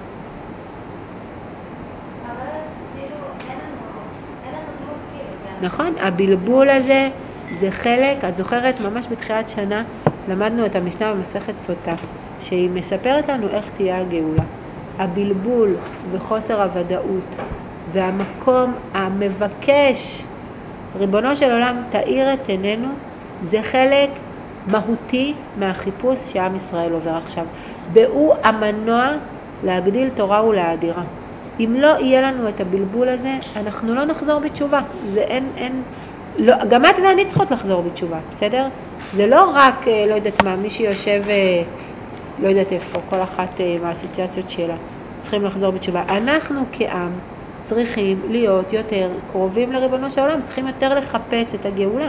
נכון, הבלבול הזה זה חלק, את זוכרת ממש בתחילת שנה למדנו את המשנה במסכת סוטה, שהיא מספרת לנו איך תהיה הגאולה. הבלבול וחוסר הוודאות והמקום המבקש, ריבונו של עולם תאיר את עינינו, זה חלק מהותי מהחיפוש שעם ישראל עובר עכשיו. והוא המנוע להגדיל תורה ולהאדירה. אם לא יהיה לנו את הבלבול הזה, אנחנו לא נחזור בתשובה. זה לא, גם את ואני צריכות לחזור בתשובה, בסדר? זה לא רק, לא יודעת מה, מי שיושב, לא יודעת איפה, כל אחת מהאסוציאציות שלה, צריכים לחזור בתשובה. אנחנו כעם צריכים להיות יותר קרובים לריבונו של העולם, צריכים יותר לחפש את הגאולה.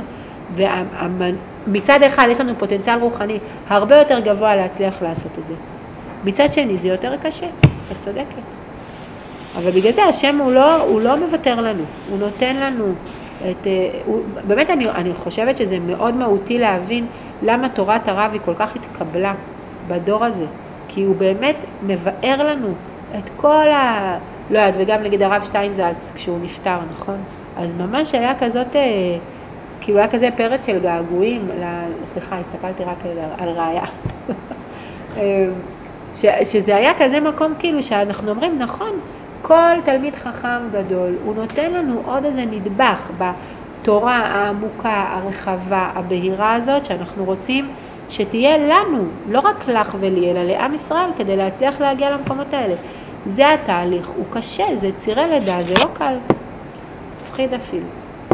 ומצד אחד יש לנו פוטנציאל רוחני הרבה יותר גבוה להצליח לעשות את זה. מצד שני זה יותר קשה, את צודקת. אבל בגלל זה השם הוא לא מוותר לנו, הוא נותן לנו באמת אני חושבת שזה מאוד מהותי להבין למה תורת הרב היא כל כך התקבלה בדור הזה, כי הוא באמת מבאר לנו את כל לא יודעת, וגם נגיד הרב שטיינזלץ כשהוא נפטר, נכון? אז ממש היה כזאת, כאילו היה כזה פרץ של געגועים, סליחה, הסתכלתי רק על ראיה. שזה היה כזה מקום כאילו שאנחנו אומרים, נכון, כל תלמיד חכם גדול, הוא נותן לנו עוד איזה נדבך בתורה העמוקה, הרחבה, הבהירה הזאת, שאנחנו רוצים שתהיה לנו, לא רק לך ולי, אלא לעם ישראל, כדי להצליח להגיע למקומות האלה. זה התהליך, הוא קשה, זה צירי לידה, זה לא קל. מפחיד אפילו.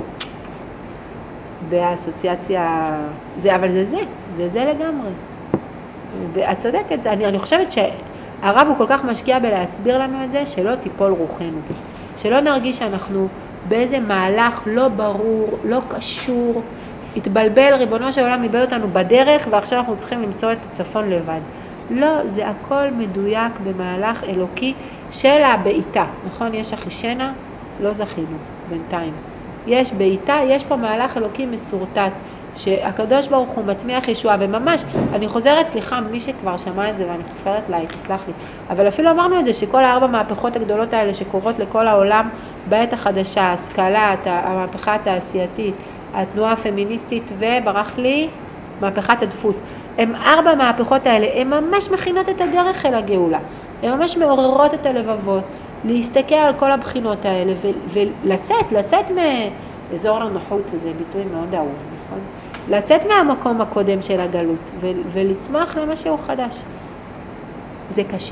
באסוציאציה, אבל זה לגמרי. ואת צודקת, אני חושבת הרב הוא כל כך משקיע בלהסביר לנו את זה, שלא תיפול רוחנו. שלא נרגיש שאנחנו באיזה מהלך לא ברור, לא קשור, התבלבל, ריבונו של עולם איבד אותנו בדרך, ועכשיו אנחנו צריכים למצוא את הצפון לבד. לא, זה הכל מדויק במהלך אלוקי של הבעיטה. נכון? יש אחישנה, לא זכינו בינתיים. יש בעיטה, יש פה מהלך אלוקי מסורטט, שהקדוש ברוך הוא מצמיח ישועה, וממש, אני חוזרת, סליחה, מי שכבר שמע את זה ואני חופרת לה, תסלח לי, אבל אפילו אמרנו את זה, שכל 4 מהפכות הגדולות האלה שקורות לכל העולם בעת החדשה, ההשכלה, המהפכה התעשייתית, התנועה הפמיניסטית, וברח לי, מהפכת הדפוס. הם 4 מהפכות האלה, הן ממש מכינות את הדרך אל הגאולה. הן ממש מעוררות את הלבבות, להסתכל על כל הבחינות האלה, ולצאת מאזור הנוחות, זה ביטוי מאוד אהוב, נכון? לצאת מהמקום הקודם של הגלות, ולצמוח למשהו חדש. זה קשה.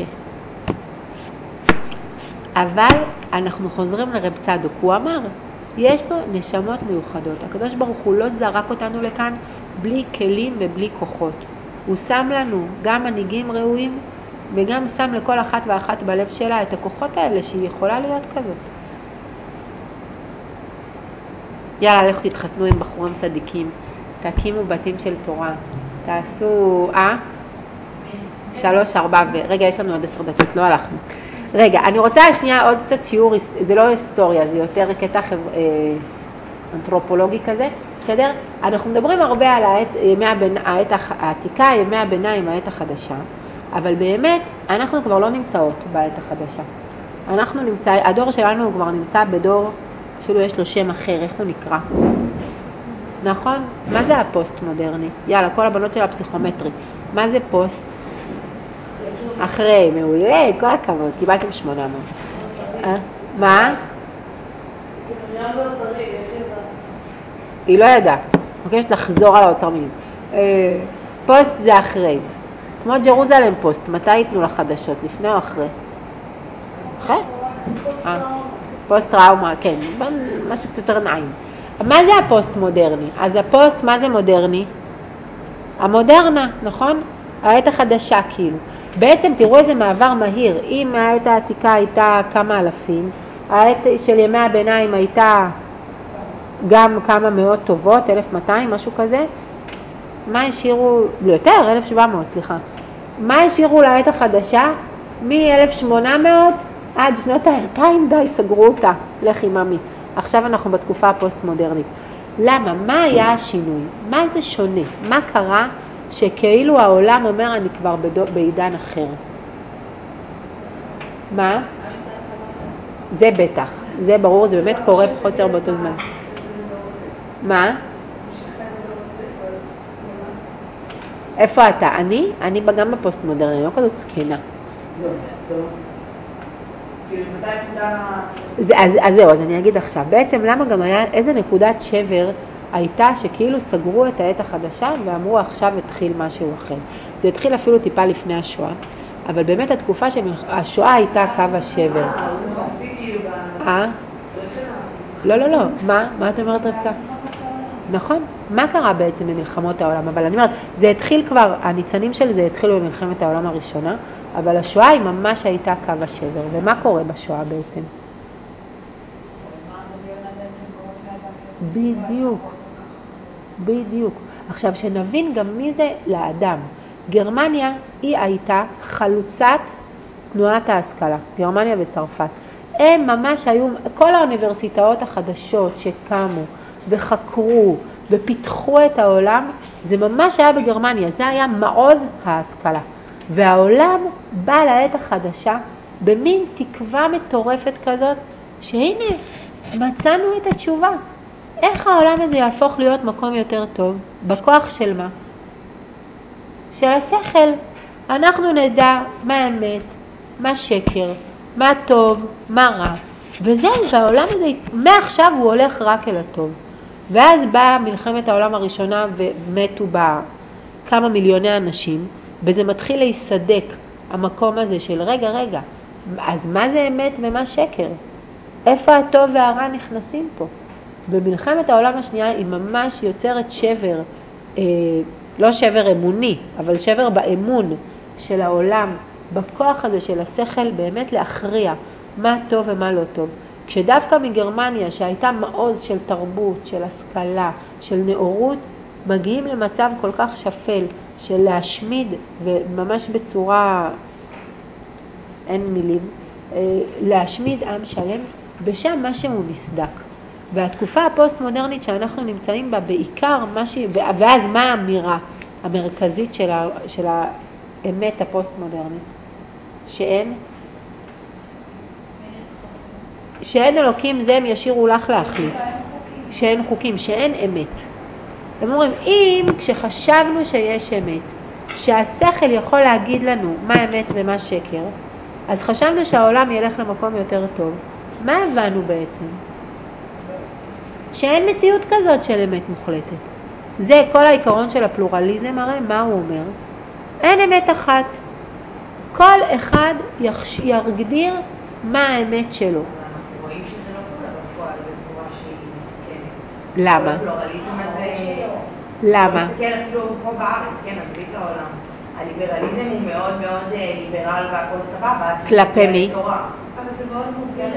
אבל אנחנו חוזרים לרב צדוק, הוא אמר, יש פה נשמות מיוחדות. הקדוש ברוך הוא לא זרק אותנו לכאן בלי כלים ובלי כוחות. הוא שם לנו גם מנהיגים ראויים, וגם שם לכל אחת ואחת בלב שלה את הכוחות האלה שהיא יכולה להיות כזאת. יאללה, לכו תתחתנו עם בחורים צדיקים, תקימו בתים של תורה, תעשו, 3, 4, רגע, יש לנו עוד 10 דקות, לא הלכנו. רגע, אני רוצה שנייה עוד קצת שיעור, זה לא היסטוריה, זה יותר קטע אנתרופולוגי כזה, בסדר? אנחנו מדברים הרבה על העת העתיקה, ימי הביניים, העת החדשה, אבל באמת אנחנו כבר לא נמצאות בעת החדשה. הדור שלנו כבר נמצא בדור, אפילו יש לו שם אחר, איך הוא נקרא? נכון? מה זה הפוסט מודרני? יאללה, כל הבנות של הפסיכומטרי. מה זה פוסט? אחרי, מעולה, כל הכבוד, קיבלתם 800. מה? היא לא ידעה. מבקשת לחזור על האוצר מילים. פוסט זה אחרי. כמו ג'רוזלם פוסט, מתי ייתנו לחדשות? לפני או אחרי? אחרי? פוסט טראומה, כן, משהו קצת יותר נעים. מה זה הפוסט מודרני? אז הפוסט, מה זה מודרני? המודרנה, נכון? העת החדשה כאילו. בעצם תראו איזה מעבר מהיר. אם העת העתיקה הייתה כמה אלפים, העת של ימי הביניים הייתה גם כמה מאות טובות, 1200, משהו כזה. מה השאירו? לא יותר, 1700, סליחה. מה השאירו לעת החדשה? מ-1800 עד שנות ה-2000, די, סגרו אותה. לכי ממי. עכשיו אנחנו בתקופה הפוסט-מודרנית. למה? מה היה השינוי? מה זה שונה? מה קרה שכאילו העולם אומר אני כבר בעידן אחר? מה? זה בטח. זה ברור, זה באמת קורה פחות או יותר באותו זמן. מה? איפה אתה? אני גם בפוסט-מודרני, לא כזאת זקנה. אז זהו, אז אני אגיד עכשיו. בעצם למה גם היה, איזה נקודת שבר הייתה שכאילו סגרו את העת החדשה ואמרו עכשיו התחיל משהו אחר. זה התחיל אפילו טיפה לפני השואה, אבל באמת התקופה של השואה הייתה קו השבר. לא. מה את אומרת רבקה? נכון. מה קרה בעצם במלחמות העולם? אבל אני אומרת, זה התחיל כבר, הניצנים של זה התחילו במלחמת העולם הראשונה, אבל השואה היא ממש הייתה קו השבר. ומה קורה בשואה בעצם? בדיוק. עכשיו שנבין גם מי זה לאדם. גרמניה היא הייתה חלוצת תנועת ההשכלה, גרמניה וצרפת. הם ממש היו, כל האוניברסיטאות החדשות שקמו וחקרו ופיתחו את העולם, זה ממש היה בגרמניה, זה היה מעוז ההשכלה. והעולם בא לעת החדשה במין תקווה מטורפת כזאת, שהנה מצאנו את התשובה. איך העולם הזה יהפוך להיות מקום יותר טוב? בכוח של מה? של השכל. אנחנו נדע מה האמת, מה שקר, מה טוב, מה רע. וזהו, והעולם הזה, מעכשיו הוא הולך רק אל הטוב. ואז באה מלחמת העולם הראשונה ומתו בה כמה מיליוני אנשים, וזה מתחיל להיסדק המקום הזה של רגע, אז מה זה אמת ומה שקר? איפה הטוב והרע נכנסים פה? במלחמת העולם השנייה היא ממש יוצרת שבר, לא שבר אמוני, אבל שבר באמון של העולם, בכוח הזה של השכל באמת להכריע מה טוב ומה לא טוב. כשדווקא מגרמניה שהייתה מעוז של תרבות, של השכלה, של נאורות, מגיעים למצב כל כך שפל של להשמיד וממש בצורה, אין מילים, להשמיד עם שלם, ושם משהו נסדק. והתקופה הפוסט-מודרנית שאנחנו נמצאים בה בעיקר, ואז מה האמירה המרכזית של האמת הפוסט-מודרנית? שאין אלוקים זה הם ישירו לך להחליט. שאין חוקים, שאין אמת. הם אומרים, אם כשחשבנו שיש אמת, שהשכל יכול להגיד לנו מה אמת ומה שקר, אז חשבנו שהעולם ילך למקום יותר טוב. מה הבנו בעצם? שאין מציאות כזאת של אמת מוחלטת. זה כל העיקרון של הפלורליזם, הרי מה הוא אומר? אין אמת אחת. כל אחד יגדיר מה האמת שלו. אנחנו רואים שזה לא קורה בפועל בצורה שהיא מתקנת. למה? הפלורליזם הזה... למה? מסתכל אפילו פה בארץ, כן, עזבי את העולם. הליברליזם הוא מאוד מאוד ליברל והכל סבבה. כלפי מי? תורה. אבל זה מאוד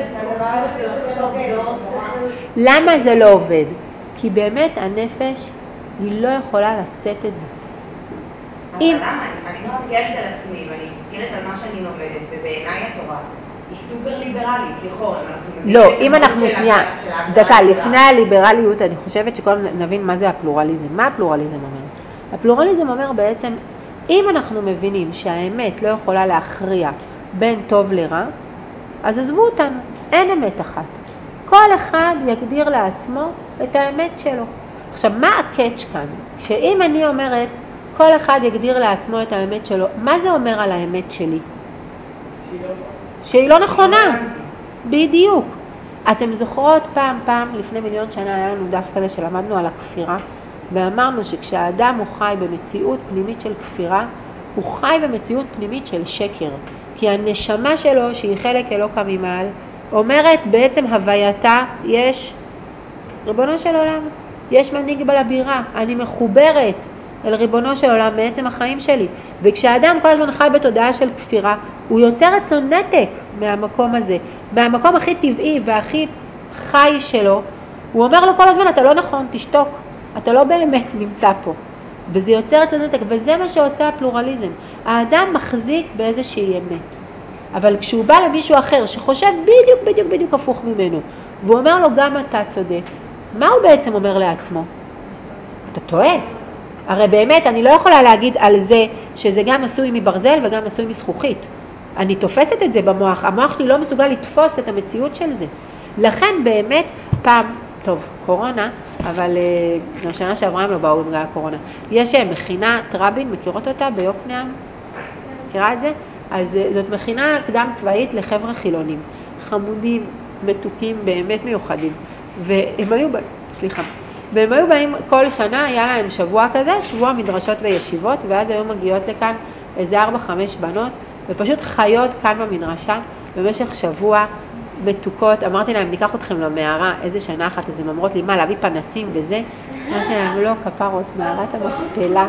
מוזר. למה זה לא עובד? כי באמת הנפש היא לא יכולה לשאת את זה. אבל למה? אני מסתכלת על עצמי ואני מסתכלת על מה שאני לומדת, ובעיניי התורה היא סופר ליברלית, לכאורה. לא, אם אנחנו שנייה, דקה, לפני הליברליות אני חושבת שכל נבין מה זה הפלורליזם. מה הפלורליזם אומר? הפלורליזם אומר בעצם, אם אנחנו מבינים שהאמת לא יכולה להכריע בין טוב לרע, אז עזבו אותנו, אין אמת אחת. כל אחד יגדיר לעצמו את האמת שלו. עכשיו, מה הקאץ' כאן? שאם אני אומרת, כל אחד יגדיר לעצמו את האמת שלו, מה זה אומר על האמת שלי? שהיא לא נכונה. בדיוק. אתם זוכרות פעם, לפני מיליון שנה היה לנו דף כזה שלמדנו על הכפירה, ואמרנו שכשהאדם הוא חי במציאות פנימית של כפירה, הוא חי במציאות פנימית של שקר. כי הנשמה שלו, שהיא חלק אלוקה ממעל, אומרת בעצם הווייתה, יש ריבונו של עולם, יש מנהיג בלבירה, אני מחוברת אל ריבונו של עולם מעצם החיים שלי. וכשהאדם כל הזמן חי בתודעה של כפירה, הוא יוצר אצלו נתק מהמקום הזה, מהמקום הכי טבעי והכי חי שלו. הוא אומר לו כל הזמן, אתה לא נכון, תשתוק, אתה לא באמת נמצא פה. וזה יוצר את הנתק, וזה מה שעושה הפלורליזם. האדם מחזיק באיזושהי אמת. אבל כשהוא בא למישהו אחר שחושב בדיוק הפוך ממנו, והוא אומר לו גם אתה צודק, מה הוא בעצם אומר לעצמו? אתה טועה. הרי באמת אני לא יכולה להגיד על זה שזה גם עשוי מברזל וגם עשוי מזכוכית. אני תופסת את זה במוח, המוח שלי לא מסוגל לתפוס את המציאות של זה. לכן באמת פעם, טוב, קורונה, אבל גם שנה שעברה הם לא באו בגלל הקורונה. יש מכינת רבין, מכירות אותה ביוקנעם? מכירה את זה? אז זאת מכינה קדם צבאית לחבר'ה חילונים, חמודים, מתוקים, באמת מיוחדים. והם היו באים כל שנה, היה להם שבוע כזה, שבוע מדרשות וישיבות, ואז היו מגיעות לכאן איזה 4-5 בנות, ופשוט חיות כאן במדרשה במשך שבוע מתוקות. אמרתי להם, ניקח אתכם למערה איזה שנה אחת, אז הן אומרות לי, מה, להביא פנסים וזה? אמרתי להם, לא, כפרות, מערת המכפלה.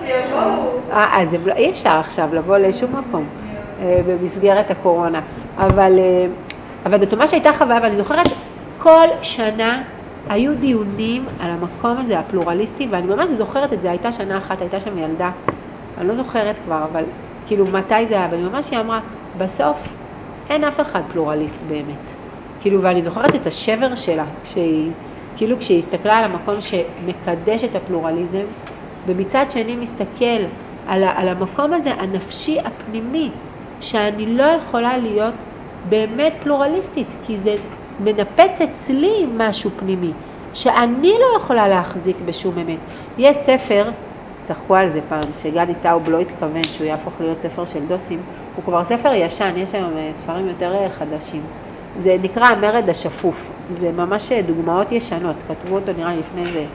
אז אי אפשר עכשיו לבוא לשום מקום במסגרת הקורונה. אבל זאת ממש הייתה חוויה, ואני זוכרת, כל שנה היו דיונים על המקום הזה, הפלורליסטי, ואני ממש זוכרת את זה, הייתה שנה אחת, הייתה שם ילדה, אני לא זוכרת כבר, אבל כאילו מתי זה היה, אבל ממש היא אמרה, בסוף אין אף אחד פלורליסט באמת. כאילו, ואני זוכרת את השבר שלה, כשהיא הסתכלה על המקום שמקדש את הפלורליזם, ומצד שני מסתכל על המקום הזה, הנפשי הפנימי, שאני לא יכולה להיות באמת פלורליסטית, כי זה מנפץ אצלי משהו פנימי, שאני לא יכולה להחזיק בשום אמת. יש ספר, צחקו על זה פעם, שגדי טאוב לא התכוון שהוא יהפוך להיות ספר של דוסים, הוא כבר ספר ישן, יש היום ספרים יותר חדשים. זה נקרא המרד השפוף, זה ממש דוגמאות ישנות, כתבו אותו נראה לפני זה,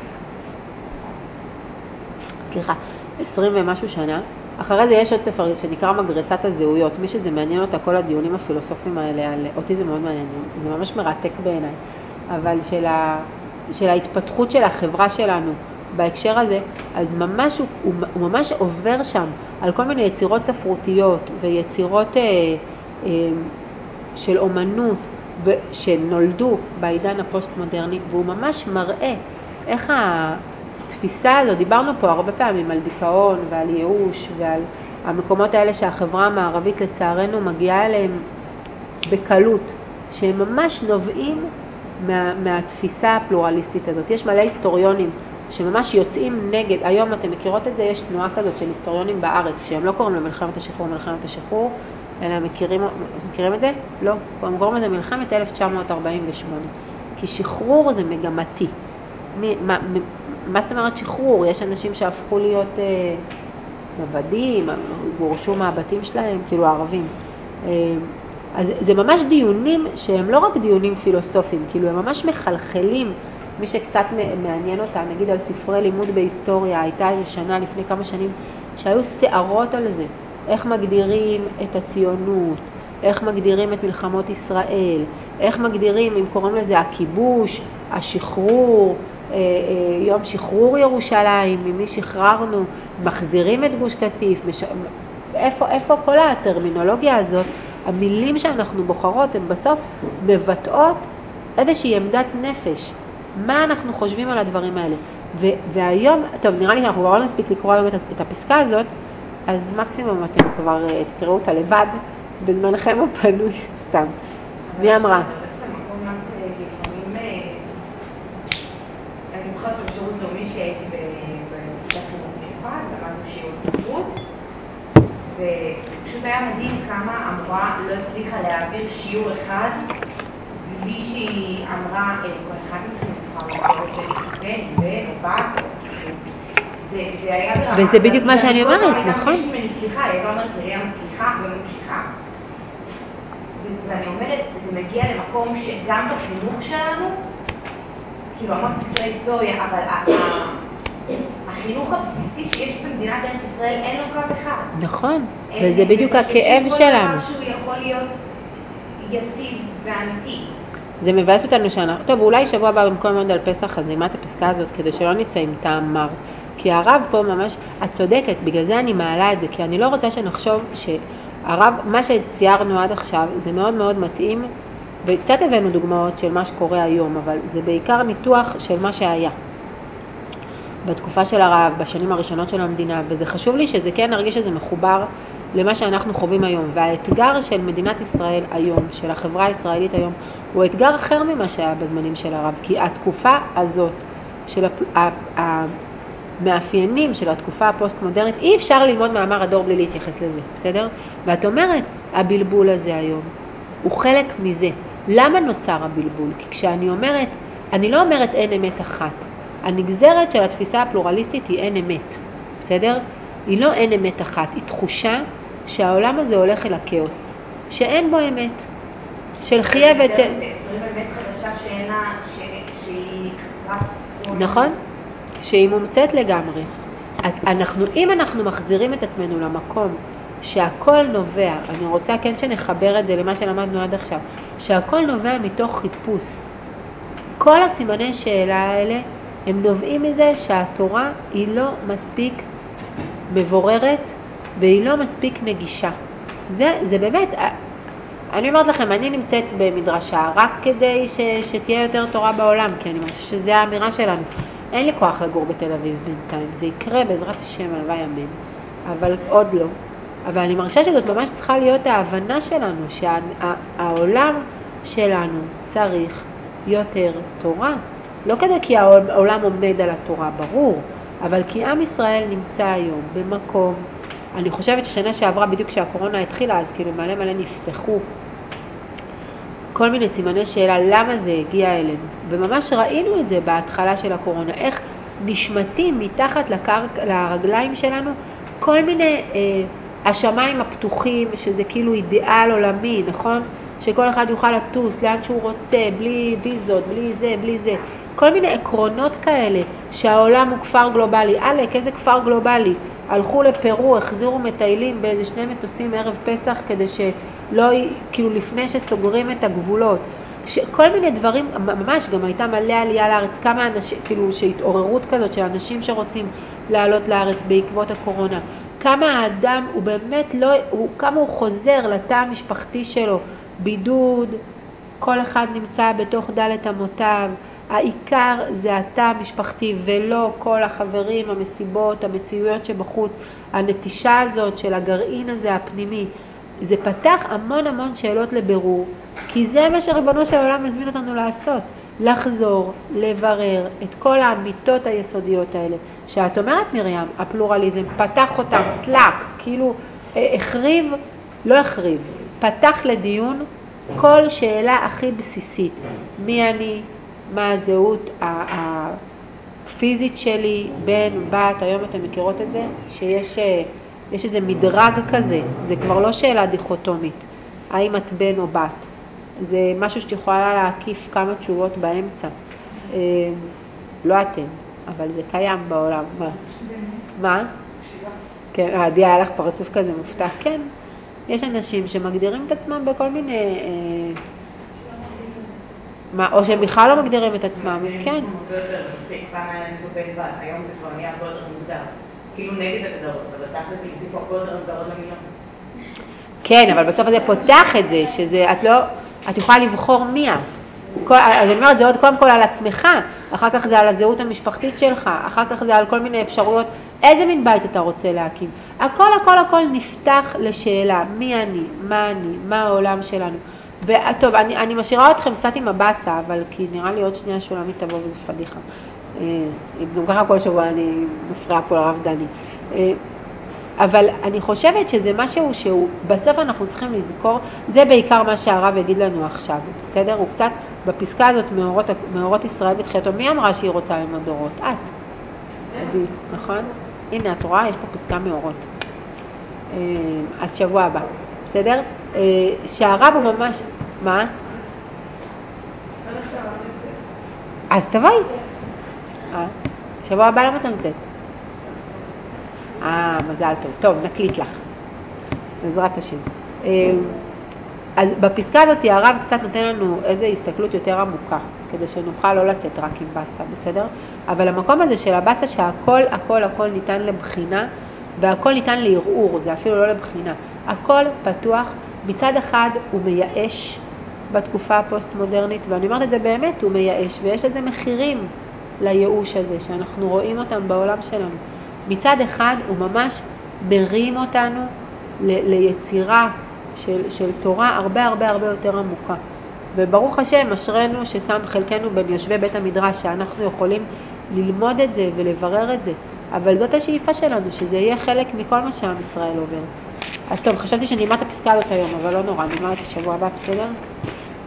20 ומשהו שנה. אחרי זה יש עוד ספר שנקרא מגרסת הזהויות, מי שזה מעניין אותה, כל הדיונים הפילוסופיים האלה, אותי זה מאוד מעניין, זה ממש מרתק בעיניי, אבל של ההתפתחות של החברה שלנו בהקשר הזה, אז ממש הוא ממש עובר שם על כל מיני יצירות ספרותיות ויצירות של אומנות שנולדו בעידן הפוסט-מודרני, והוא ממש מראה איך התפיסה הזו, דיברנו פה הרבה פעמים על דיכאון ועל ייאוש ועל המקומות האלה שהחברה המערבית לצערנו מגיעה אליהם בקלות, שהם ממש נובעים מהתפיסה הפלורליסטית הזאת. יש מלא היסטוריונים שממש יוצאים נגד, היום אתם מכירות את זה, יש תנועה כזאת של היסטוריונים בארץ, שהם לא קוראים למלחמת השחרור, אלא מכירים את זה? לא, הם קוראים לזה מלחמת 1948, כי שחרור זה מגמתי. מה זאת אומרת שחרור? יש אנשים שהפכו להיות עבדים, גורשו מהבתים שלהם, כאילו הערבים. אז זה ממש דיונים שהם לא רק דיונים פילוסופיים, כאילו הם ממש מחלחלים. מי שקצת מעניין אותה, נגיד על ספרי לימוד בהיסטוריה, הייתה איזה שנה לפני כמה שנים שהיו שערות על זה. איך מגדירים את הציונות, איך מגדירים את מלחמות ישראל, איך מגדירים, אם קוראים לזה הכיבוש, השחרור, יום שחרור ירושלים, ממי שחררנו, מחזירים את גוש קטיף, איפה כל הטרמינולוגיה הזאת, המילים שאנחנו בוחרות הן בסוף מבטאות איזושהי עמדת נפש, מה אנחנו חושבים על הדברים האלה. והיום, טוב, נראה לי שאנחנו כבר לא נספיק לקרוא היום את הפסקה הזאת, אז מקסימום אתם כבר תקראו אותה לבד, בזמנכם הפנוי סתם. מי אמרה? אני זוכרת שבשירות לאומי שהייתי בכיתת חינוך מיוחד, למדנו שיעור ספרות, ופשוט היה מדהים כמה המורה לא הצליחה להעביר שיעור אחד בלי שהיא אמרה, כל אחד מכם נבחר לבוא את זה להתחתן, בן או בת, זה היה ברמה. וזה בדיוק מה שאני אומרת, נכון? הייתה ממני סליחה, היא לא אומרת מרים סליחה וממשיכה. ואני אומרת, זה מגיע למקום שגם בחינוך שלנו, כאילו אמרת ספרי היסטוריה, אבל החינוך הבסיסי שיש במדינת ארץ ישראל אין לו קו אחד. נכון, וזה בדיוק הכאב שלנו. משהו יכול להיות יציב ואמיתי. זה מבאס אותנו שאנחנו, טוב, אולי שבוע הבא במקום מאוד על פסח, אז נלמד את הפסקה הזאת כדי שלא נצא עם טעם מר. כי הרב פה ממש, את צודקת, בגלל זה אני מעלה את זה, כי אני לא רוצה שנחשוב שהרב, מה שציירנו עד עכשיו, זה מאוד מאוד מתאים, וקצת הבאנו דוגמאות של מה שקורה היום, אבל זה בעיקר ניתוח של מה שהיה. בתקופה של הרב, בשנים הראשונות של המדינה, וזה חשוב לי שזה כן נרגיש שזה מחובר למה שאנחנו חווים היום. והאתגר של מדינת ישראל היום, של החברה הישראלית היום, הוא אתגר אחר ממה שהיה בזמנים של הרב, כי התקופה הזאת, של המאפיינים של התקופה הפוסט-מודרנית, אי אפשר ללמוד מאמר הדור בלי להתייחס לזה, בסדר? ואת אומרת, הבלבול הזה היום, הוא חלק מזה. למה נוצר הבלבול? כי כשאני אומרת, אני לא אומרת אין אמת אחת, הנגזרת של התפיסה הפלורליסטית היא אין אמת, בסדר? היא לא אין אמת אחת, היא תחושה שהעולם הזה הולך אל הכאוס, שאין בו אמת, של חיה ות... יוצרים אמת חדשה שהיא חסרת... נכון? שהיא מומצאת לגמרי. אם אנחנו מחזירים את עצמנו למקום שהכל נובע, אני רוצה כן שנחבר את זה למה שלמדנו עד עכשיו, שהכל נובע מתוך חיפוש. כל הסימני שאלה האלה הם נובעים מזה שהתורה היא לא מספיק מבוררת והיא לא מספיק נגישה. זה באמת, אני אומרת לכם, אני נמצאת במדרשה רק כדי שתהיה יותר תורה בעולם, כי אני חושבת שזה האמירה שלנו. אין לי כוח לגור בתל אביב בינתיים, זה יקרה בעזרת השם הלוואי אמן, אבל עוד לא. אבל אני מרגישה שזאת ממש צריכה להיות ההבנה שלנו, שהעולם שלנו צריך יותר תורה. לא כדי כי העולם עומד על התורה, ברור, אבל כי עם ישראל נמצא היום במקום, אני חושבת ששנה שעברה בדיוק כשהקורונה התחילה, אז כאילו מלא נפתחו כל מיני סימני שאלה למה זה הגיע אלינו, וממש ראינו את זה בהתחלה של הקורונה, איך נשמטים מתחת לרגליים שלנו כל מיני השמיים הפתוחים, שזה כאילו אידיאל עולמי, נכון? שכל אחד יוכל לטוס לאן שהוא רוצה, בלי ויזות, בלי זה, בלי זה. כל מיני עקרונות כאלה, שהעולם הוא כפר גלובלי. אלק, איזה כפר גלובלי? הלכו לפרו, החזירו מטיילים באיזה 2 מטוסים ערב פסח, כדי שלא, כאילו לפני שסוגרים את הגבולות. כל מיני דברים, ממש גם הייתה מלא עלייה לארץ, כמה אנשים, כאילו שהתעוררות כזאת של אנשים שרוצים לעלות לארץ בעקבות הקורונה. כמה האדם הוא באמת לא, כמה הוא חוזר לתא המשפחתי שלו, בידוד, כל אחד נמצא בתוך דלת אמותיו, העיקר זה התא המשפחתי ולא כל החברים, המסיבות, המציאויות שבחוץ, הנטישה הזאת של הגרעין הזה הפנימי, זה פתח המון שאלות לבירור, כי זה מה שריבונו של העולם מזמין אותנו לעשות, לחזור, לברר את כל האמיתות היסודיות האלה, שאת אומרת מרים, הפלורליזם פתח אותם תלק, כאילו לא החריב, פתח לדיון כל שאלה הכי בסיסית, מי אני, מה הזהות הפיזית שלי, בן, בת, היום אתם מכירות את זה, שיש איזה מדרג כזה, זה כבר לא שאלה דיכוטומית, האם את בן או בת, זה משהו שאת יכולה להקיף כמה תשובות באמצע, לא אתם, אבל זה קיים בעולם. מה? כן, עדי היה לך פרצוף כזה מופתע, כן, יש אנשים שמגדירים את עצמם בכל מיני, או שהם בכלל לא מגדירים את עצמם, כן. פעם היה לנו בן בת, היום זה כבר נהיה הרבה יותר מוגדר, כאילו נגד הגדרות, אבל תכל'ס יוסיפו הרבה יותר הגדרות למילון. כן, אבל בסוף זה פותח את זה, שזה, את יכולה לבחור מי את. אז אני אומרת, זה עוד קודם כל על עצמך, אחר כך זה על הזהות המשפחתית שלך, אחר כך זה על כל מיני אפשרויות, איזה מין בית אתה רוצה להקים. הכל נפתח לשאלה, מי אני, מה העולם שלנו. וטוב, אני משאירה אתכם קצת עם הבאסה, אבל כי נראה לי עוד שנייה שולמית תבוא וזה פדיחה. גם ככה כל שבוע אני מפריעה פה לרב דני. אבל אני חושבת שזה משהו שהוא, בסוף אנחנו צריכים לזכור, זה בעיקר מה שהרב יגיד לנו עכשיו, בסדר? הוא קצת בפסקה הזאת מאורות ישראל בתחילתו, מי אמרה שהיא רוצה ללמוד אורות? את. עדי, נכון? הנה, את רואה, יש פה פסקה מאורות. אז שבוע הבא, בסדר? שהרב הוא ממש, מה? אז תבואי. שבוע הבא למה אתה נמצאת? מזל טוב. טוב, נקליט לך. בעזרת השם. אז בפסקה הזאת הרב קצת נותן לנו איזו הסתכלות יותר עמוקה, כדי שנוכל לא לצאת רק עם בסה, בסדר? אבל המקום הזה של הבסה שהכל, הכל, הכל ניתן לבחינה, והכל ניתן לערעור, זה אפילו לא לבחינה. הכל פתוח, מצד אחד הוא מייאש בתקופה הפוסט-מודרנית, ואני אומרת את זה באמת, הוא מייאש, ויש לזה מחירים לייאוש הזה, שאנחנו רואים אותם בעולם שלנו. מצד אחד הוא ממש מרים אותנו ליצירה של תורה הרבה הרבה הרבה יותר עמוקה. וברוך השם, אשרנו ששם חלקנו בין יושבי בית המדרש, שאנחנו יכולים ללמוד את זה ולברר את זה. אבל זאת השאיפה שלנו, שזה יהיה חלק מכל מה שעם ישראל עובר. אז טוב, חשבתי שנלמד את הפסקה הזאת היום, אבל לא נורא, נלמד את השבוע הבא, בסדר?